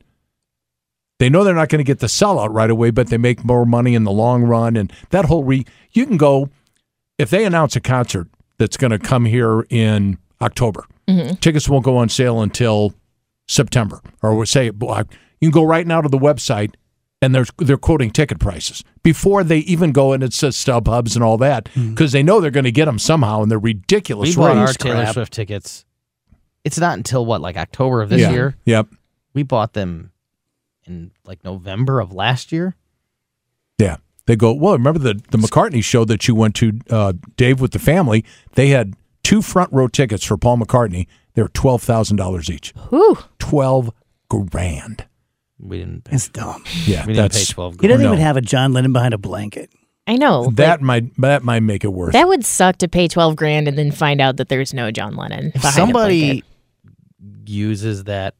they know they're not going to get the sellout right away, but they make more money in the long run. And that whole re you can go if they announce a concert that's going to come here in October, mm-hmm. tickets won't go on sale until September. Or we'll say, you can go right now to the website, and they're, they're quoting ticket prices before they even go and it says StubHubs and all that, because mm-hmm. they know they're going to get them somehow, and they're ridiculous. We bought our rates. Taylor crap. Swift tickets. It's not until, what, like October of this yeah. year? Yep. We bought them in like November of last year. Yeah. They go, well, remember the, the McCartney show that you went to, uh, Dave, with the family? They had two front row tickets for Paul McCartney. They were twelve thousand dollars each. Whew. twelve grand. We didn't pay. It's dumb. Yeah, We didn't that's pay twelve. He doesn't No. even have a John Lennon behind a blanket. I know. that like, might that might make it worse. that would suck to pay twelve grand and then find out that there's no John Lennon. If behind a somebody blanket. uses that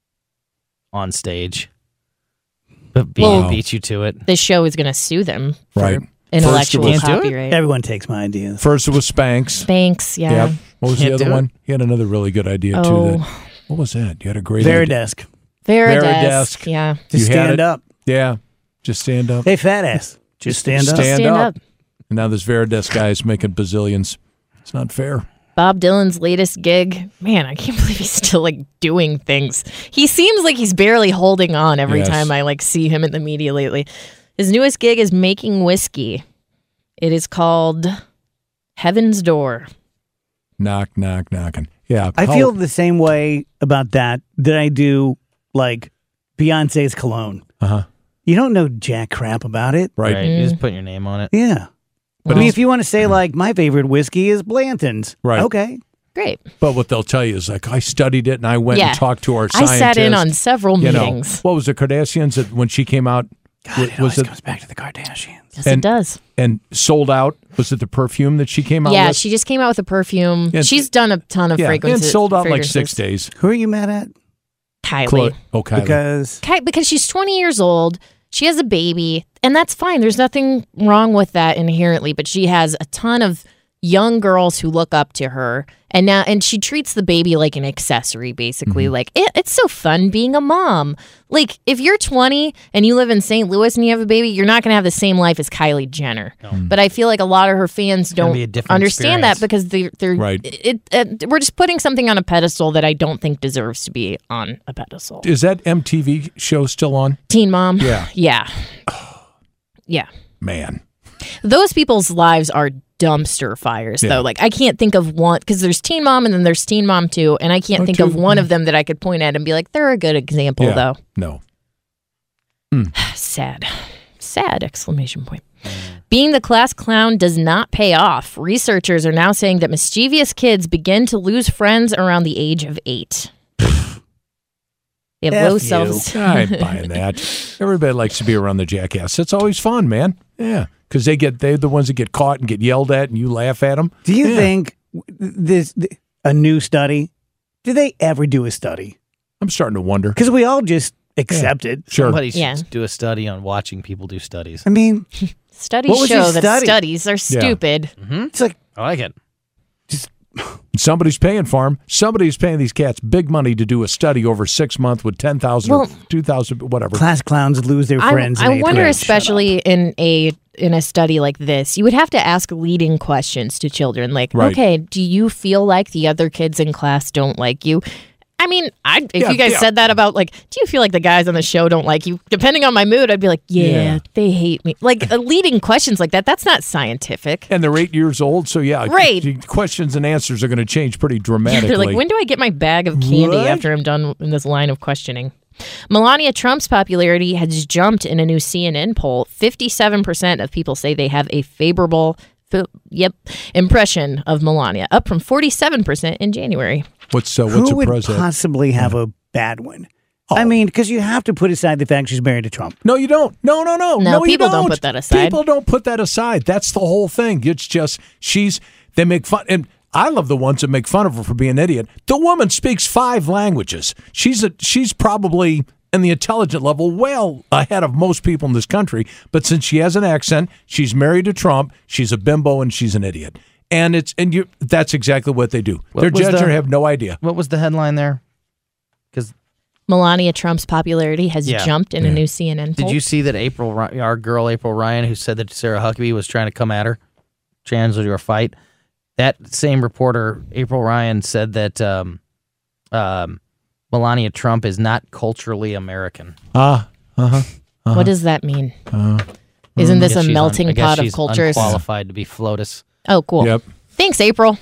on stage, but beat, Well- beat you to it. the show is going to sue them for Right. intellectual First it was- copyright. Everyone takes my ideas. First it was Spanx. Thanks. Yeah. Yep. What was Can't the other do it. one? He had another really good idea too. Oh. That, what was that? You had a great idea. Veridesk. Veridesk. Veridesk. Yeah. Just You had stand it. up. Yeah, just stand up. Hey, fat ass. Just stand up. Stand, Stand up. up. And now this Veridesk guy is making bazillions. It's not fair. Bob Dylan's latest gig. Man, I can't believe he's still like doing things. He seems like he's barely holding on every Yes. time I like see him in the media lately. His newest gig is making whiskey. It is called Heaven's Door. Knock, knock, knocking. Yeah. I how- feel the same way about that that I do like Beyonce's cologne. Uh-huh. You don't know jack crap about it. Right. Right. You just put your name on it. Yeah. But I mean, it's- if you want to say like my favorite whiskey is Blanton's, Right. okay. Great. But what they'll tell you is like, I studied it and I went Yeah. and talked to our I scientists. sat in on several you know, meetings. what was the Kardashians that when she came out God, w- it was always it comes back to the Kardashians. Yes, and- it does. and sold out? Was it the perfume that she came out Yeah, with? she just came out with a perfume. And- She's done a ton of yeah, fragrances. and sold out in like fragrances. six days. Who are you mad at? Kylie. Chloe. Oh, Kylie. Because Ky- because she's twenty years old. She has a baby, and that's fine. There's nothing wrong with that inherently, but she has a ton of young girls who look up to her, and now and she treats the baby like an accessory, basically. Mm-hmm. Like it, it's so fun being a mom. Like if you're twenty and you live in Saint Louis and you have a baby, you're not going to have the same life as Kylie Jenner. But I feel like a lot of her fans gonna don't be a different understand experience. that because they, they're Right. It, it, we're just putting something on a pedestal that I don't think deserves to be on a pedestal. Is that M T V show still on? Teen Mom. Yeah. Yeah. Yeah. Man. Those people's lives are dumpster fires, Yeah. though. Like, I can't think of one, because there's Teen Mom and then there's Teen Mom two, and I can't Oh, think two, of one yeah. of them that I could point at and be like, they're a good example, Yeah. though. No. Sad. Sad, exclamation point. Being the class clown does not pay off. Researchers are now saying that mischievous kids begin to lose friends around the age of eight. They have F low you. self I ain't buying that. Everybody likes to be around the jackass. It's always fun, man. Yeah. Because they get, they're the ones that get caught and get yelled at and you laugh at them. do you Yeah. think this a new study? Do they ever do a study? I'm starting to wonder. Because we all just accept it. Sure. Somebody should Yeah. do a study on watching people do studies. I mean, Studies What was show your that study? studies are stupid. it's like I like it. Somebody's paying for them. Somebody's paying these cats big money to do a study over six months with ten thousand Well- or two thousand, whatever. class clowns lose their I, friends. in I eighth wonder, grade. Shut especially in a in a study like this, you would have to ask leading questions to children, like, Right. "Okay, do you feel like the other kids in class don't like you?" I mean, I if Yeah, you guys yeah. said that about like, do you feel like the guys on the show don't like you? Depending on my mood, I'd be like, yeah, Yeah. they hate me. Like uh, leading questions like that, that's not scientific. And they're eight years old, so yeah, Right. the questions and answers are going to change pretty Yeah, dramatically. they're like, when do I get my bag of candy What? after I'm done in this line of questioning? Melania Trump's popularity has jumped in a new C N N poll. fifty-seven percent of people say they have a favorable f- yep, impression of Melania, up from forty-seven percent in January. what's uh, what's Who a would president? possibly have a bad one? I mean, because you have to put aside the fact she's married to Trump. No, you don't. No, no, no. No, you people don't put that aside. People don't put that aside. That's the whole thing. It's just she's. They make fun, and I love the ones that make fun of her for being an idiot. The woman speaks five languages. She's a. She's probably in the intelligent level well ahead of most people in this country. But since she has an accent, she's married to Trump. She's a bimbo and she's an idiot. And it's and you. That's exactly what they do. What They're was judging the- her, have no idea. What was the headline there? Because Melania Trump's popularity has Yeah. jumped in a new C N N poll. did you see that April, Ry- our girl April Ryan, who said that Sarah Huckabee was trying to come at her? transgender fight. That same reporter, April Ryan, said that um, um, Melania Trump is not culturally American. Ah, uh-huh. uh-huh. What does that mean? Uh, Isn't I this guess a she's melting un- I guess pot of she's cultures? Unqualified to be FLOTUS. Oh, cool. Yep. Thanks, April.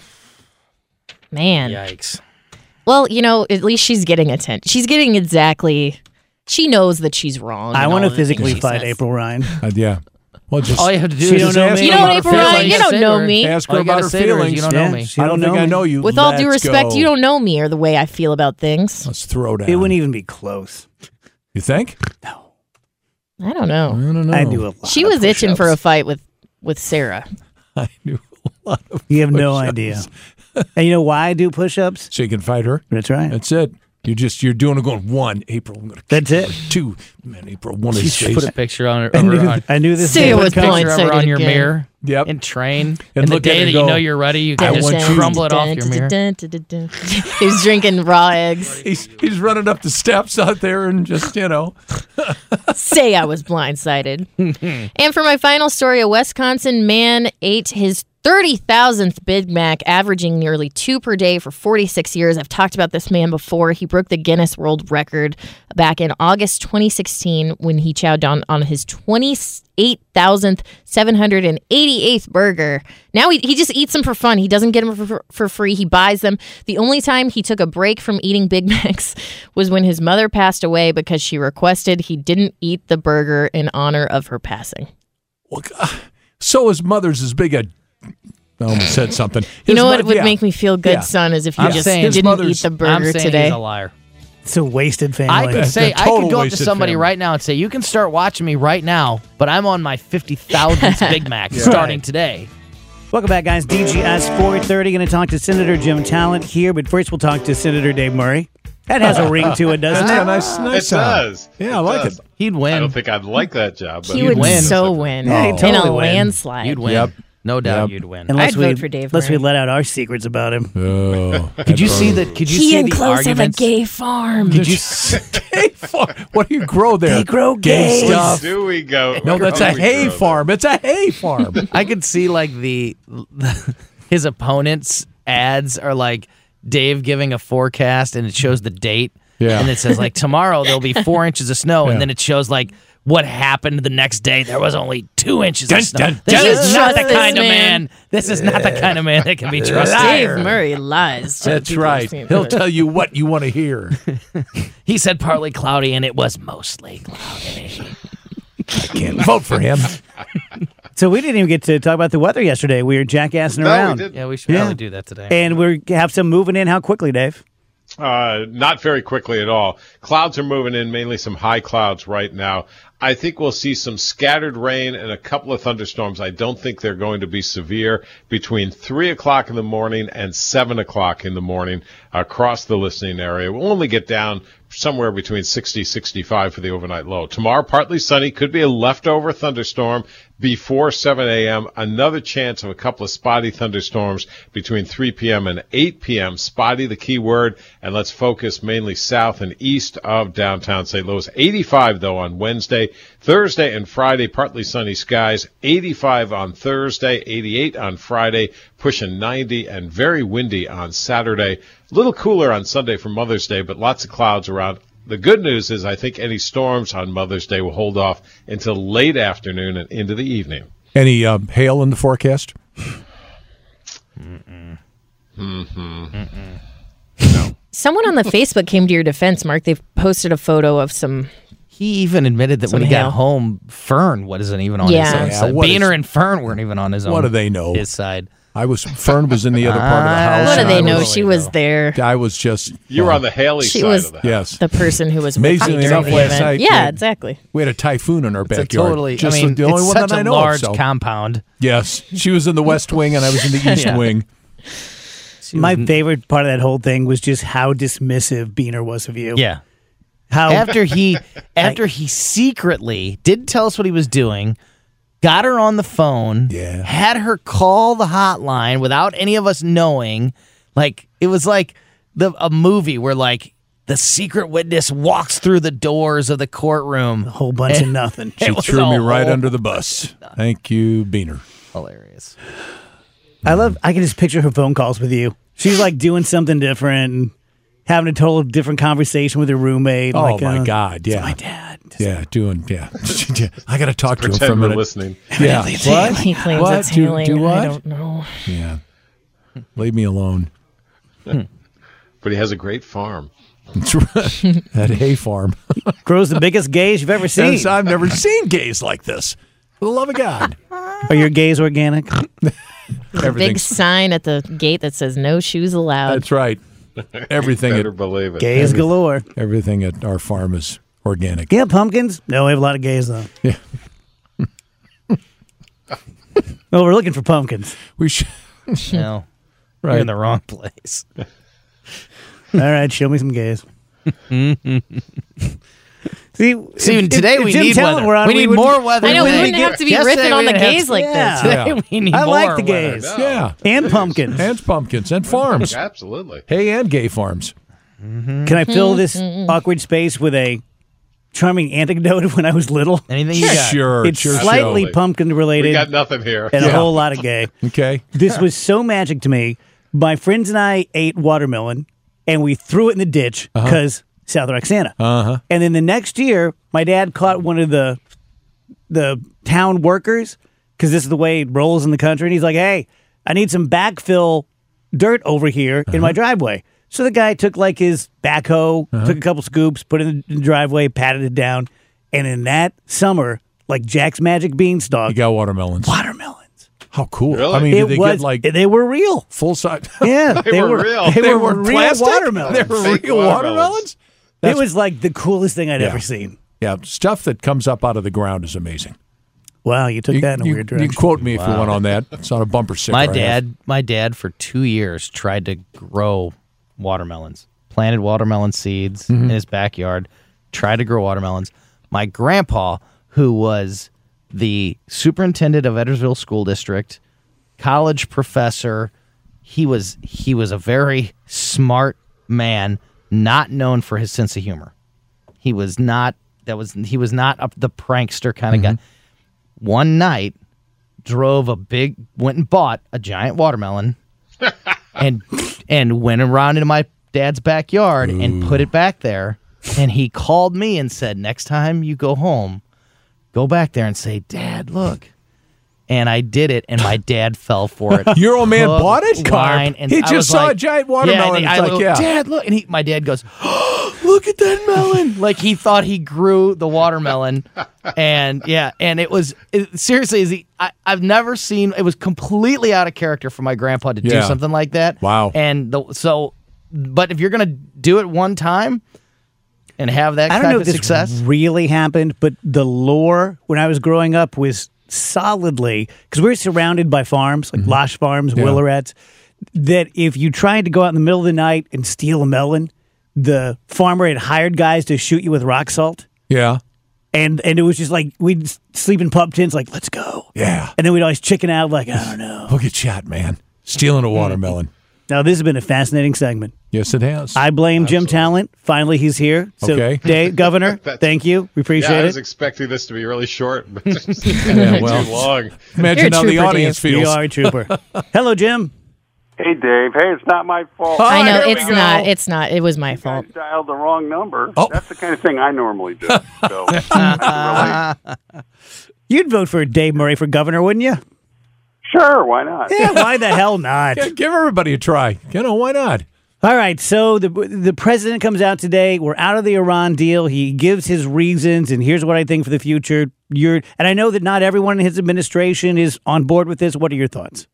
Man. Yikes. Well, you know, at least she's getting attention. She's getting exactly. She knows that she's wrong. I in want all to of the things physically she fight says. April Ryan. Uh, yeah. Well, just All you have to do She is don't just know ask me. her You know about what, her April Ryan? feelings. You don't Say know to her. me. ask All her you gotta about her say to her is feelings. you don't Yeah, know me. she I don't don't think know I me. know you. With all due Let's respect, go. you don't know me or the way I feel about things. Let's throw down. It wouldn't even be close. You think? No, I don't know. I don't know. I do a lot. She of was itching for a push-ups. fight with with Sarah. I knew a lot of You have no push-ups. idea. And you know why I do push-ups? So you can fight her? That's right. That's it. You just you're doing it going one April. I'm gonna That's it. two man April one You is should put a picture on her. I over knew, on, I knew this Say day it would was come. blind. picture over blindsided on your again. mirror. Yep. And train. And And the look at day her that go, you know you're ready, you I can just want you- crumble it off your mirror. He's drinking raw eggs. He's he's running up the steps out there and just you know. Say I was blindsided. And for my final story, a Wisconsin man ate his thirty thousandth Big Mac, averaging nearly two per day for forty-six years. I've talked about this man before. He broke the Guinness World Record back in August twenty sixteen when he chowed down on his twenty-eight thousand seven hundred eighty-eighth burger. Now he, he just eats them for fun. He doesn't get them for, for free. He buys them. The only time he took a break from eating Big Macs was when his mother passed away because she requested he didn't eat the burger in honor of her passing. Well, uh, so his mother's as big a. I almost said something. You His know what mo- would yeah. make me feel good, Yeah. son, is if you I'm just saying- His didn't mother's- eat the I'm burger saying today. he's a liar. It's a wasted family. I could That's say a I total could go up to wasted somebody family. right now and say, "You can start watching me right now, but I'm on my fifty thousandth Big Mac starting today." Welcome back, guys. D G S four thirty. Going to talk to Senator Jim Talent here, but first we'll talk to Senator Dave Murray. That has a ring to it, doesn't Yeah, it? nice, nice It sound. does. Yeah, I like does. it. He'd I win. don't think I'd like that job. But he would win. so win Yeah, he'd in totally a win. landslide. You'd win. Yep. No doubt Yep. you'd win. Unless I'd we, vote for Dave Unless we Murray. let out our secrets about him. Oh, Could you see that? Could you He see and the Close have a arguments? gay farm. Could you? s- Hay farm. What do you grow there? They grow gay gays. stuff. do we go? No, that's Where a we hay grow farm. It's a hay farm. I could see like the his opponents' ads are like Dave giving a forecast, and it shows the date. Yeah. And it says like tomorrow there'll be four inches of snow, Yeah. and then it shows like what happened the next day. There was only two inches Dun, of snow. dun, this dun. is not the Trust this kind of man. man. This is not the kind of man that can be trusted. Dave Murray lies. to That's people right. who've seen He'll it. tell you what you want to hear. He said partly cloudy, and it was mostly cloudy. Can't vote for him. So we didn't even get to talk about the weather yesterday. We were jackassing No, we around. didn't. Yeah, we should Yeah. probably do that today. And we have some moving in. How quickly, Dave? Uh, not very quickly at all. Clouds are moving in, mainly some high clouds right now. I think we'll see some scattered rain and a couple of thunderstorms. I don't think they're going to be severe between three o'clock in the morning and seven o'clock in the morning across the listening area. We'll only get down somewhere between sixty, sixty-five for the overnight low. Tomorrow, partly sunny, could be a leftover thunderstorm before seven a.m. Another chance of a couple of spotty thunderstorms between three p.m. and eight p.m. Spotty, the key word, and let's focus mainly south and east of downtown Saint Louis. eighty-five, though, on Wednesday. Thursday and Friday, partly sunny skies. eighty-five on Thursday, eighty-eight on Friday, pushing ninety, and very windy on Saturday. A little cooler on Sunday for Mother's Day, but lots of clouds around. The good news is I think any storms on Mother's Day will hold off until late afternoon and into the evening. Any um, hail in the forecast? Someone on the Facebook came to your defense, Mark. They've posted a photo of some. He even admitted that Some when he hail. got home, Fern wasn't even on Yeah. his own Yeah, side. what Beaner is- and Fern weren't even on his own. What do they know? His side. I was Fern was in the other part of the Ah, house. What do and they I know? was- She was there. I was just. You were well, on the Haley She side was- of the house. Yes. The person who was with Amazingly me during enough, the last event. night, Yeah, we- exactly. We had a typhoon in our It's a backyard. totally. Just I mean, the only it's one such that I a know large of. So. compound. Yes, she was in the West Wing and I was in the East Yeah. Wing. My favorite part of that whole thing was just how dismissive Beaner was of you. Yeah. How After he, after he secretly didn't tell us what he was doing, got her on the phone, Yeah. had her call the hotline without any of us knowing. Like it was like the a movie where like the secret witness walks through the doors of the courtroom. a whole bunch of nothing. She It was threw me a right whole- under the bus. Thank you, Beaner. Hilarious. I love. I can just picture her phone calls with you. She's like doing something different, and having a total different conversation with her roommate. Oh like, my uh, God! Yeah, my dad. Just, yeah, doing yeah. I got to talk to him for a Pretend we're minute. listening. Yeah, what? He claims What? it's Do- healing. do what? I don't know. Yeah, leave me alone. But he has a great farm. That's right. That hay farm. Grows the biggest gays you've ever seen. Yes, I've never seen gays like this. For the love of God. Are your gays organic? Big Everything's sign at the gate that says "No shoes allowed." That's right. Everything Better at believe it. Gays galore. everything at our farm is organic. Yeah, pumpkins. No, we have a lot of gays though. Yeah. Well, we're looking for pumpkins. We should. No, Right. you're in the wrong place. All right, show me some gays. See, See, if- today if we Jim need Talent weather. were on, we need wouldn't- more weather. I know we today. wouldn't have to be Yesterday ripping on we the didn't have gays to- like Yeah. this. Yeah. we need I more like the weather. gays. No. Yeah. And pumpkins. And pumpkins and farms. Absolutely. Hay and gay farms. Can I fill this awkward space with a charming anecdote of when I was little? Anything you got? Sure. It's sure, slightly sure. pumpkin We related got nothing here. and a Yeah. whole lot of gay. sure. Okay. This was so magic to me. My friends and I ate watermelon, and we threw it in the ditch because South Roxana. Uh-huh. And then the next year, my dad caught one of the the town workers, because this is the way it rolls in the country, and he's like, "Hey, I need some backfill dirt over here in my driveway." So the guy took like his backhoe, took a couple scoops, put it in the driveway, patted it down, and in that summer, like Jack's Magic Beanstalk, You got watermelons. watermelons. How cool. Really? I mean, It did they was get like they were real. full size? Yeah, They were real. They, They were weren't real plastic? watermelons. They were Fake real watermelons. watermelons? It was like the coolest thing I'd Yeah. ever seen. Yeah, stuff that comes up out of the ground is amazing. Wow, you took You, that in a you- weird you direction. quote me if you want on that. It's on a bumper sticker. My I have. dad, my dad, for two years tried to grow watermelons. Planted watermelon seeds Mm-hmm. in his backyard. Tried to grow watermelons. My grandpa, who was the superintendent of Edwardsville School District, college professor, he was he was a very smart man, not known for his sense of humor. He was not that was he was not a, the prankster kind of Mm-hmm. guy. One night, drove a big went and bought a giant watermelon and and went around into my dad's backyard and put it back there, and he called me and said, next time you go home, go back there and say, Dad, look. And I did it, and my dad fell for it. Your old man Hook, bought it? line, Carp. and He I just was saw like- a giant Yeah, watermelon. and It's I like, look, yeah. Dad, look. And he, my dad goes, look at that melon. Like he thought he grew the watermelon. And yeah, and it was it, seriously, is he, I, I've never seen, it was completely out of character for my grandpa to do Yeah. something like that. Wow. And the, so, but if you're going to do it one time and have that I don't type know of if this success. really happened, but the lore when I was growing up was solidly, because we were surrounded by farms, like Losh Farms, Yeah. Willarets, that if you tried to go out in the middle of the night and steal a melon, the farmer had hired guys to shoot you with rock salt. Yeah. And and it was just like, we'd sleep in pub tents, like, let's go. Yeah. And then we'd always chicken out, like, I don't know. Look at shot, man. Stealing a watermelon. Now, this has been a fascinating segment. Yes, it has. I blame Jim Talent. Finally, he's here. So, Okay. Dave, Governor, That's- thank you. We appreciate Yeah, I it. was expecting this to be really short, but it's just Yeah, way well. too long. Imagine You're a how the trooper, audience Dave. You feels. are a trooper. Hello, Jim. Hey, Dave. Hey, it's not my fault. Oh, I know here we it's go. not. It's not. It was my You fault. guys dialed the wrong number. Oh. That's the kind of thing I normally do. So, I can relate. You'd vote for Dave Murray for governor, wouldn't you? Sure, why not? Yeah, why the hell not? Yeah, give everybody a try. You know, why not? All right, so the the president comes out today. We're out of the Iran deal. He gives his reasons, and here's what I think for the future. You're, and I know that not everyone in his administration is on board with this. What are your thoughts?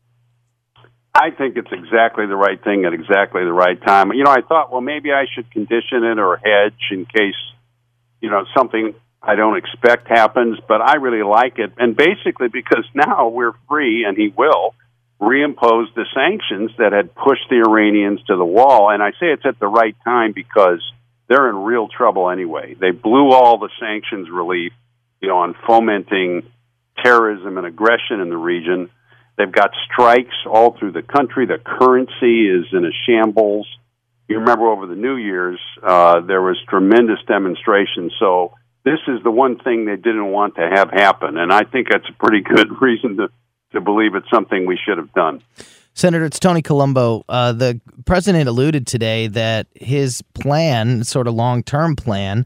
I think it's exactly the right thing at exactly the right time. You know, I thought, well, maybe I should condition it or hedge in case, you know, something I don't expect happens, but I really like it. And basically because now we're free, and he will, reimpose the sanctions that had pushed the Iranians to the wall. And I say it's at the right time because they're in real trouble anyway. They blew all the sanctions relief, you know, on fomenting terrorism and aggression in the region. They've got strikes all through the country. The currency is in a shambles. You remember over the New Year's, uh, there was tremendous demonstration. So this is the one thing they didn't want to have happen. And I think that's a pretty good reason to, to believe it's something we should have done. Senator, it's Tony Colombo. Uh, the president alluded today that his plan, sort of long-term plan,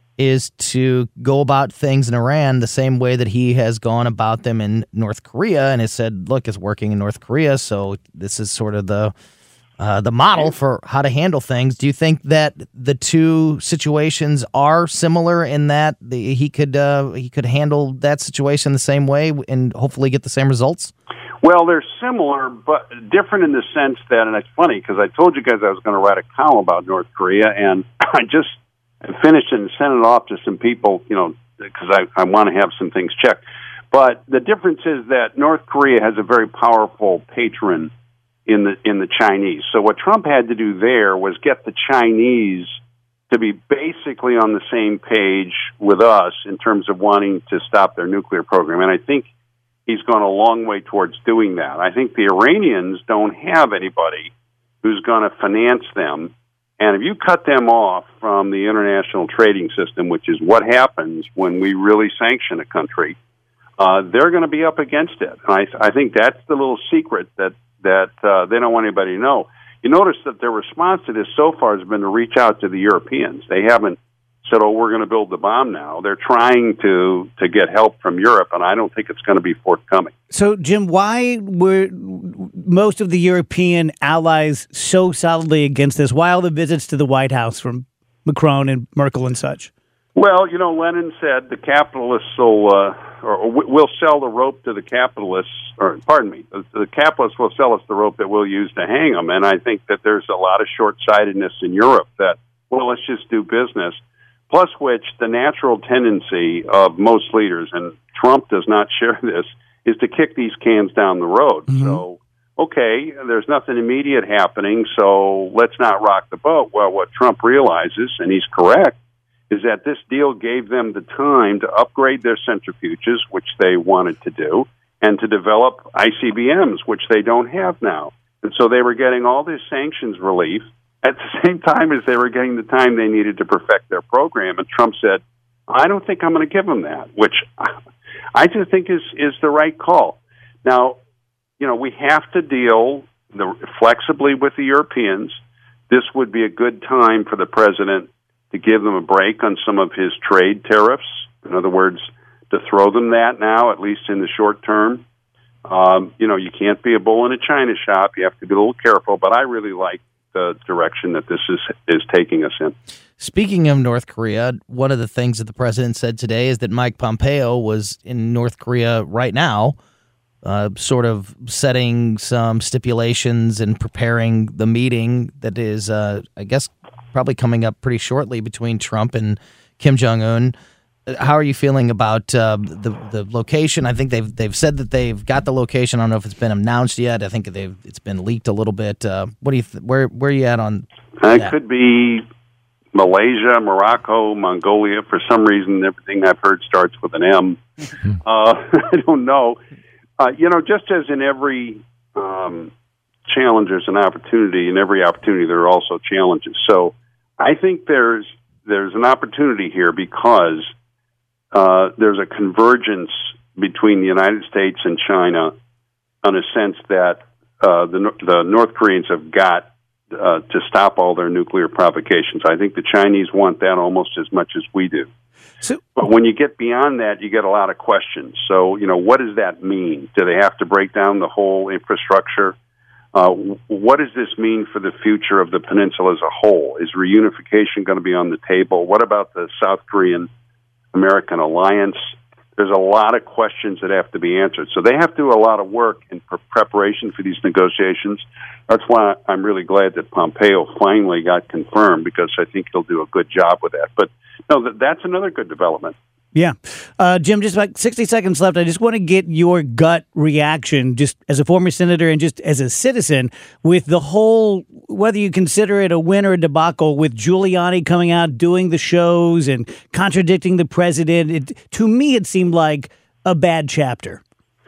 is to go about things in Iran the same way that he has gone about them in North Korea, and has said, look, it's working in North Korea, so this is sort of the uh, the model for how to handle things. Do you think that the two situations are similar in that the, he could uh, he could handle that situation the same way and hopefully get the same results? Well, they're similar, but different in the sense that, and it's funny because I told you guys I was going to write a column about North Korea, and I just finished it and sent it off to some people, you know, because I, I want to have some things checked. But the difference is that North Korea has a very powerful patron in the in the Chinese. So what Trump had to do there was get the Chinese to be basically on the same page with us in terms of wanting to stop their nuclear program, and I think he's gone a long way towards doing that. I think the Iranians don't have anybody who's going to finance them. And if you cut them off from the international trading system, which is what happens when we really sanction a country, uh, they're going to be up against it. And I, I think that's the little secret that, that uh, they don't want anybody to know. You notice that their response to this so far has been to reach out to the Europeans. They haven't said, oh, we're going to build the bomb now. They're trying to, to get help from Europe, and I don't think it's going to be forthcoming. So, Jim, why were most of the European allies so solidly against this? Why all the visits to the White House from Macron and Merkel and such? Well, you know, Lenin said the capitalists will, uh, or will sell the rope to the capitalists, or pardon me, the, the capitalists will sell us the rope that we'll use to hang them. And I think that there's a lot of short-sightedness in Europe that, well, let's just do business. Plus which the natural tendency of most leaders, and Trump does not share this, is to kick these cans down the road. Mm-hmm. So, okay, there's nothing immediate happening, so let's not rock the boat. Well, what Trump realizes, and he's correct, is that this deal gave them the time to upgrade their centrifuges, which they wanted to do, and to develop I C B Ms, which they don't have now. And so they were getting all this sanctions relief at the same time as they were getting the time they needed to perfect their program. And Trump said, I don't think I'm going to give them that, which I just think is, is the right call. Now, you know, we have to deal the, flexibly with the Europeans. This would be a good time for the president to give them a break on some of his trade tariffs. In other words, to throw them that now, at least in the short term. Um, you know, you can't be a bull in a china shop. You have to be a little careful, but I really like the direction that this is is taking us in. Speaking of North Korea, one of the things that the president said today is that Mike Pompeo was in North Korea right now, uh, sort of setting some stipulations and preparing the meeting that is, uh, I guess, probably coming up pretty shortly between Trump and Kim Jong-un. How are you feeling about uh, the the location? I think they've they've said that they've got the location. I don't know if it's been announced yet. I think they've it's been leaked a little bit. Uh, what do you th- where where are you at on that? It could be Malaysia, Morocco, Mongolia. For some reason, everything I've heard starts with an M. uh, I don't know. Uh, you know, just as in every um, challenge, there's an opportunity. In every opportunity, there are also challenges. So I think there's there's an opportunity here because Uh, there's a convergence between the United States and China in a sense that uh, the, the North Koreans have got uh, to stop all their nuclear provocations. I think the Chinese want that almost as much as we do. So, but when you get beyond that, you get a lot of questions. So, you know, what does that mean? Do they have to break down the whole infrastructure? Uh, what does this mean for the future of the peninsula as a whole? Is reunification going to be on the table? What about the South Korean American alliance? There's a lot of questions that have to be answered. So they have to do a lot of work in pre- preparation for these negotiations. That's why I'm really glad that Pompeo finally got confirmed, because I think he'll do a good job with that. But no, that, that's another good development. Yeah. Uh, Jim, just about sixty seconds left. I just want to get your gut reaction, just as a former senator and just as a citizen, with the whole, whether you consider it a win or a debacle, with Giuliani coming out, doing the shows and contradicting the president. It, to me, it seemed like a bad chapter.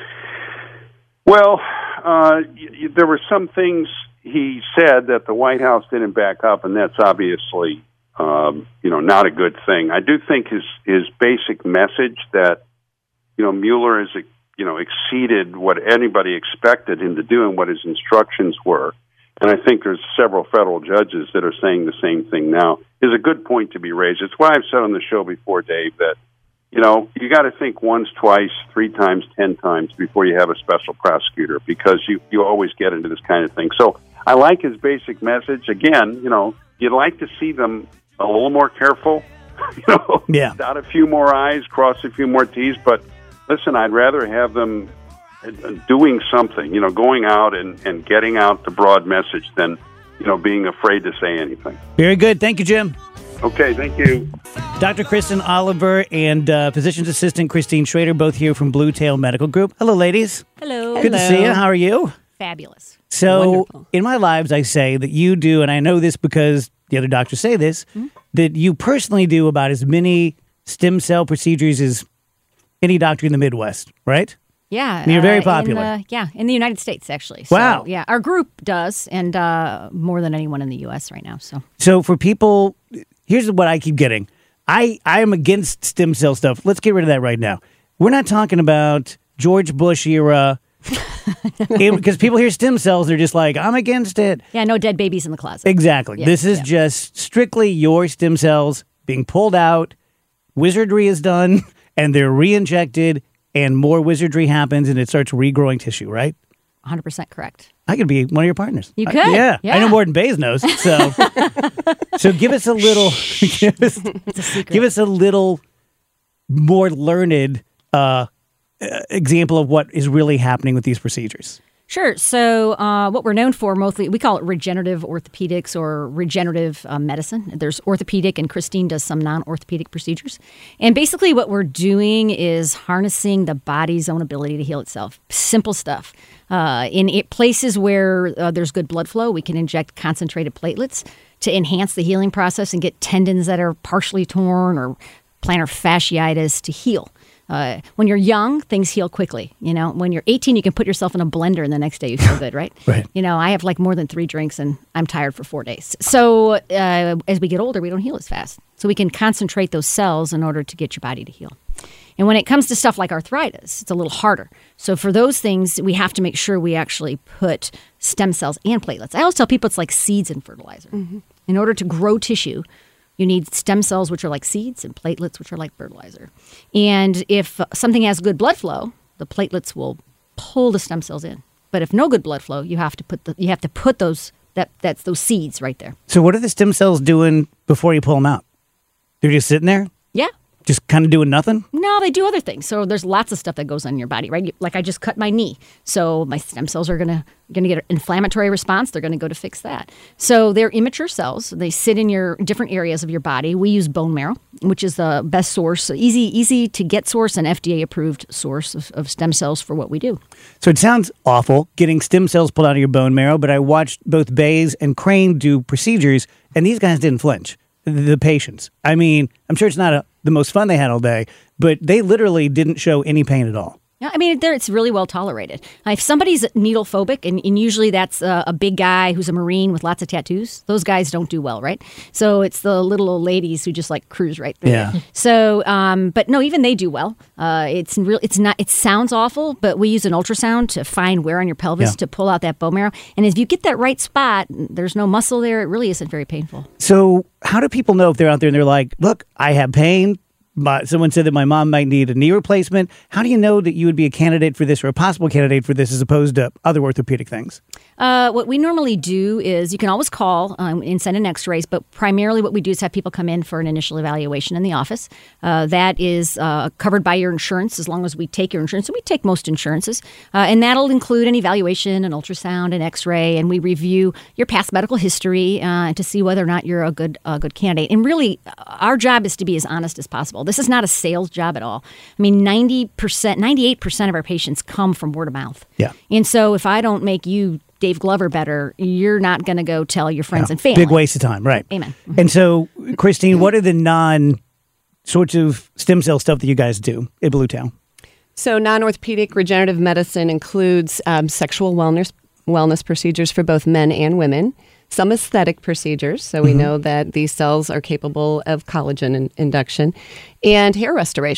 Well, uh, y- there were some things he said that the White House didn't back up, and that's obviously Um, you know, not a good thing. I do think his his basic message that, you know, Mueller is, a, you know, exceeded what anybody expected him to do and what his instructions were. And I think there's several federal judges that are saying the same thing now. Is a good point to be raised. It's why I've said on the show before, Dave, that, you know, you got to think once, twice, three times, ten times before you have a special prosecutor, because you, you always get into this kind of thing. So I like his basic message. Again, you know, you'd like to see them a little more careful, you know, yeah. dot a few more I's, cross a few more T's. But listen, I'd rather have them doing something, you know, going out and, and getting out the broad message than, you know, being afraid to say anything. Very good. Thank you, Jim. Okay, thank you. Doctor Kristen Oliver and uh, physician's assistant Christine Schrader, both here from Blue Tail Medical Group. Hello, ladies. Hello. Good Hello. to see you. How are you? Fabulous. So, Wonderful. In my lives, I say that you do, and I know this because the other doctors say this, mm-hmm. that you personally do about as many stem cell procedures as any doctor in the Midwest, right? Yeah. And you're very uh, popular. In, uh, yeah, in the United States, actually. Wow. So, yeah, our group does, and uh, more than anyone in the U S right now. So, so for people, here's what I keep getting. I, I am against stem cell stuff. Let's get rid of that right now. We're not talking about George Bush era, because people hear stem cells, they're just like, I'm against it. Yeah, no dead babies in the closet. Exactly. Yeah, this is yeah. just strictly your stem cells being pulled out, wizardry is done, and they're re-injected, and more wizardry happens, and it starts regrowing tissue, right? one hundred percent correct. I could be one of your partners. You I- could. yeah. Yeah. I know more than Bays knows. So, so give us a little, give us, It's a secret. give us a little more learned uh, uh, example of what is really happening with these procedures. Sure. So uh, what we're known for mostly, we call it regenerative orthopedics or regenerative uh, medicine. There's orthopedic, and Christine does some non-orthopedic procedures. And basically what we're doing is harnessing the body's own ability to heal itself. Simple stuff. Uh, in it, places where uh, there's good blood flow, we can inject concentrated platelets to enhance the healing process and get tendons that are partially torn or plantar fasciitis to heal. Uh, when you're young, things heal quickly. You know, when you're eighteen, you can put yourself in a blender and the next day you feel good, right? Right. You know, I have like more than three drinks and I'm tired for four days. So uh, as we get older, we don't heal as fast. So we can concentrate those cells in order to get your body to heal. And when it comes to stuff like arthritis, it's a little harder. So for those things, we have to make sure we actually put stem cells and platelets. I always tell people it's like seeds and fertilizer. Mm-hmm. In order to grow tissue, you need stem cells, which are like seeds, and platelets, which are like fertilizer. And if something has good blood flow, the platelets will pull the stem cells in. But if no good blood flow, you have to put the, you have to put those that that's those seeds right there. So what are the stem cells doing before you pull them out? They're just sitting there, Yeah. just kind of doing nothing? No, they do other things. So there's lots of stuff that goes on in your body, right? Like I just cut my knee. So my stem cells are going to going to get an inflammatory response. They're going to go to fix that. So they're immature cells. They sit in your different areas of your body. We use bone marrow, which is the best source, easy easy to get source, and F D A approved source of, of stem cells for what we do. So it sounds awful, getting stem cells pulled out of your bone marrow, but I watched both Bays and Crane do procedures, and these guys didn't flinch. The, the patients. I mean, I'm sure it's not a, the most fun they had all day, but they literally didn't show any pain at all. Yeah, I mean, there it's really well tolerated. Uh, if somebody's needle phobic, and, and usually that's uh, a big guy who's a Marine with lots of tattoos, those guys don't do well, right? So it's the little old ladies who just like cruise right through. Yeah. So, um, but no, even they do well. Uh, it's real. It's not. It sounds awful, but we use an ultrasound to find where on your pelvis Yeah. to pull out that bone marrow. And if you get that right spot, there's no muscle there. It really isn't very painful. So how do people know if they're out there and they're like, look, I have pain. My, someone said that my mom might need a knee replacement. How do you know that you would be a candidate for this or a possible candidate for this as opposed to other orthopedic things? Uh, what we normally do is you can always call um, and send in x-rays, but primarily what we do is have people come in for an initial evaluation in the office. Uh, that is uh, covered by your insurance as long as we take your insurance. And we take most insurances. Uh, and that'll include an evaluation, an ultrasound, an x-ray, and we review your past medical history uh, to see whether or not you're a good, a good candidate. And really, our job is to be as honest as possible. This is not a sales job at all. I mean, ninety percent, ninety-eight percent of our patients come from word of mouth. Yeah. And so if I don't make you Dave Glover better, you're not going to go tell your friends and family. Big waste of time, right? Amen. And so, Christine, what are the non sorts of stem cell stuff that you guys do at Blue Tail? So non-orthopedic regenerative medicine includes um, sexual wellness wellness procedures for both men and women, some aesthetic procedures, so we mm-hmm. know that these cells are capable of collagen in- induction, and hair restoration.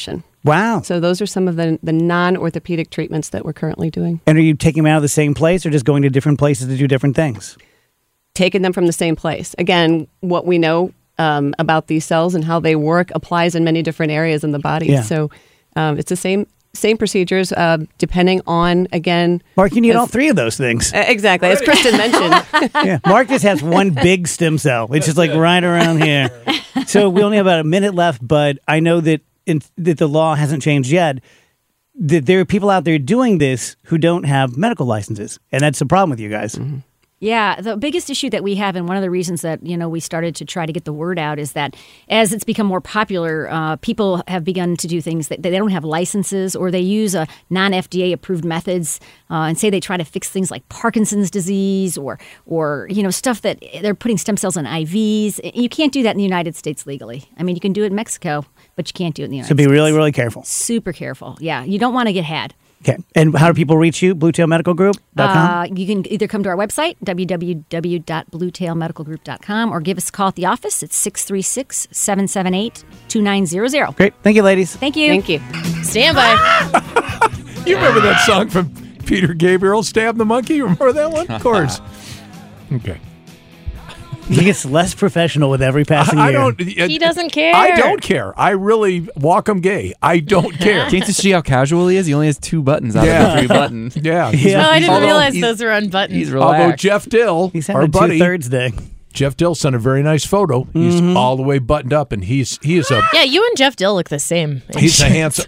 Wow. So those are some of the, the non-orthopedic treatments that we're currently doing. And are you taking them out of the same place or just going to different places to do different things? Taking them from the same place. Again, what we know um, about these cells and how they work applies in many different areas in the body. Yeah. So um, it's the same same procedures uh, depending on, again... Mark, you need as, all three of those things. Uh, exactly. As Kristen mentioned. Yeah. Mark just has one big stem cell. It's just like right around here. So we only have about a minute left, but I know that, in, that the law hasn't changed yet, that there are people out there doing this who don't have medical licenses. And that's the problem with you guys. Mm-hmm. Yeah, the biggest issue that we have, and one of the reasons that you know we started to try to get the word out, is that as it's become more popular, uh, people have begun to do things that they don't have licenses, or they use a non-F D A approved methods, uh, and say they try to fix things like Parkinson's disease, or or you know stuff that they're putting stem cells in I Vs. You can't do that in the United States legally. I mean, you can do it in Mexico, but you can't do it in the United So be States. really, really careful. Super careful. Yeah, you don't want to get had. Okay. And how do people reach you? blue tail medical group dot com? Uh, you can either come to our website, w w w dot blue tail medical group dot com, or give us a call at the office. It's six three six, seven seven eight, two nine zero zero. Great. Thank you, ladies. Thank you. Thank you. Stand by. You remember that song from Peter Gabriel, Stab the Monkey? You remember that one? Of course. Okay. He gets less professional with every passing I, I year. don't. He doesn't care. I don't care. I really walk him gay. I don't care. Can't you see how casual he is? He only has two buttons out Yeah. of the three buttons. Yeah. Yeah. Oh, I didn't Although realize he's- those were unbuttoned. He's relaxed. Although Jeff Dill, He's our having a buddy, two-thirds day. Jeff Dill sent a very nice photo. He's all the way buttoned up, and he's he is a Yeah, you and Jeff Dill look the same. he's a handsome.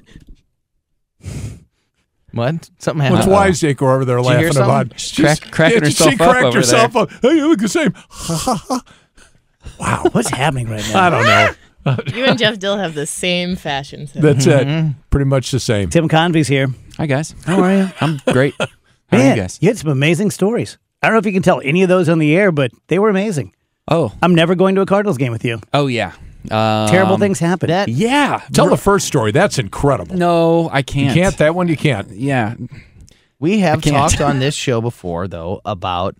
What? Something What's happened. Wiseacre over there Did you hear laughing about? something? She's- Crack- cracking yeah, herself she up cracked over herself there. up. Hey, you look the same. Wow. What's happening right now? I don't know. You and Jeff Dill have the same fashion sense. That's it. Pretty much the same. Tim Convey's here. Hi, guys. How are you? I'm great. How are Man, you guys? you had some amazing stories. I don't know if you can tell any of those on the air, but they were amazing. Oh, I'm never going to a Cardinals game with you. oh yeah. Um, Terrible things happen. That Yeah. Tell the first story. That's incredible. No, I You can't. can't. That one you can't. Yeah. we have I can't. talked on this show before, though, about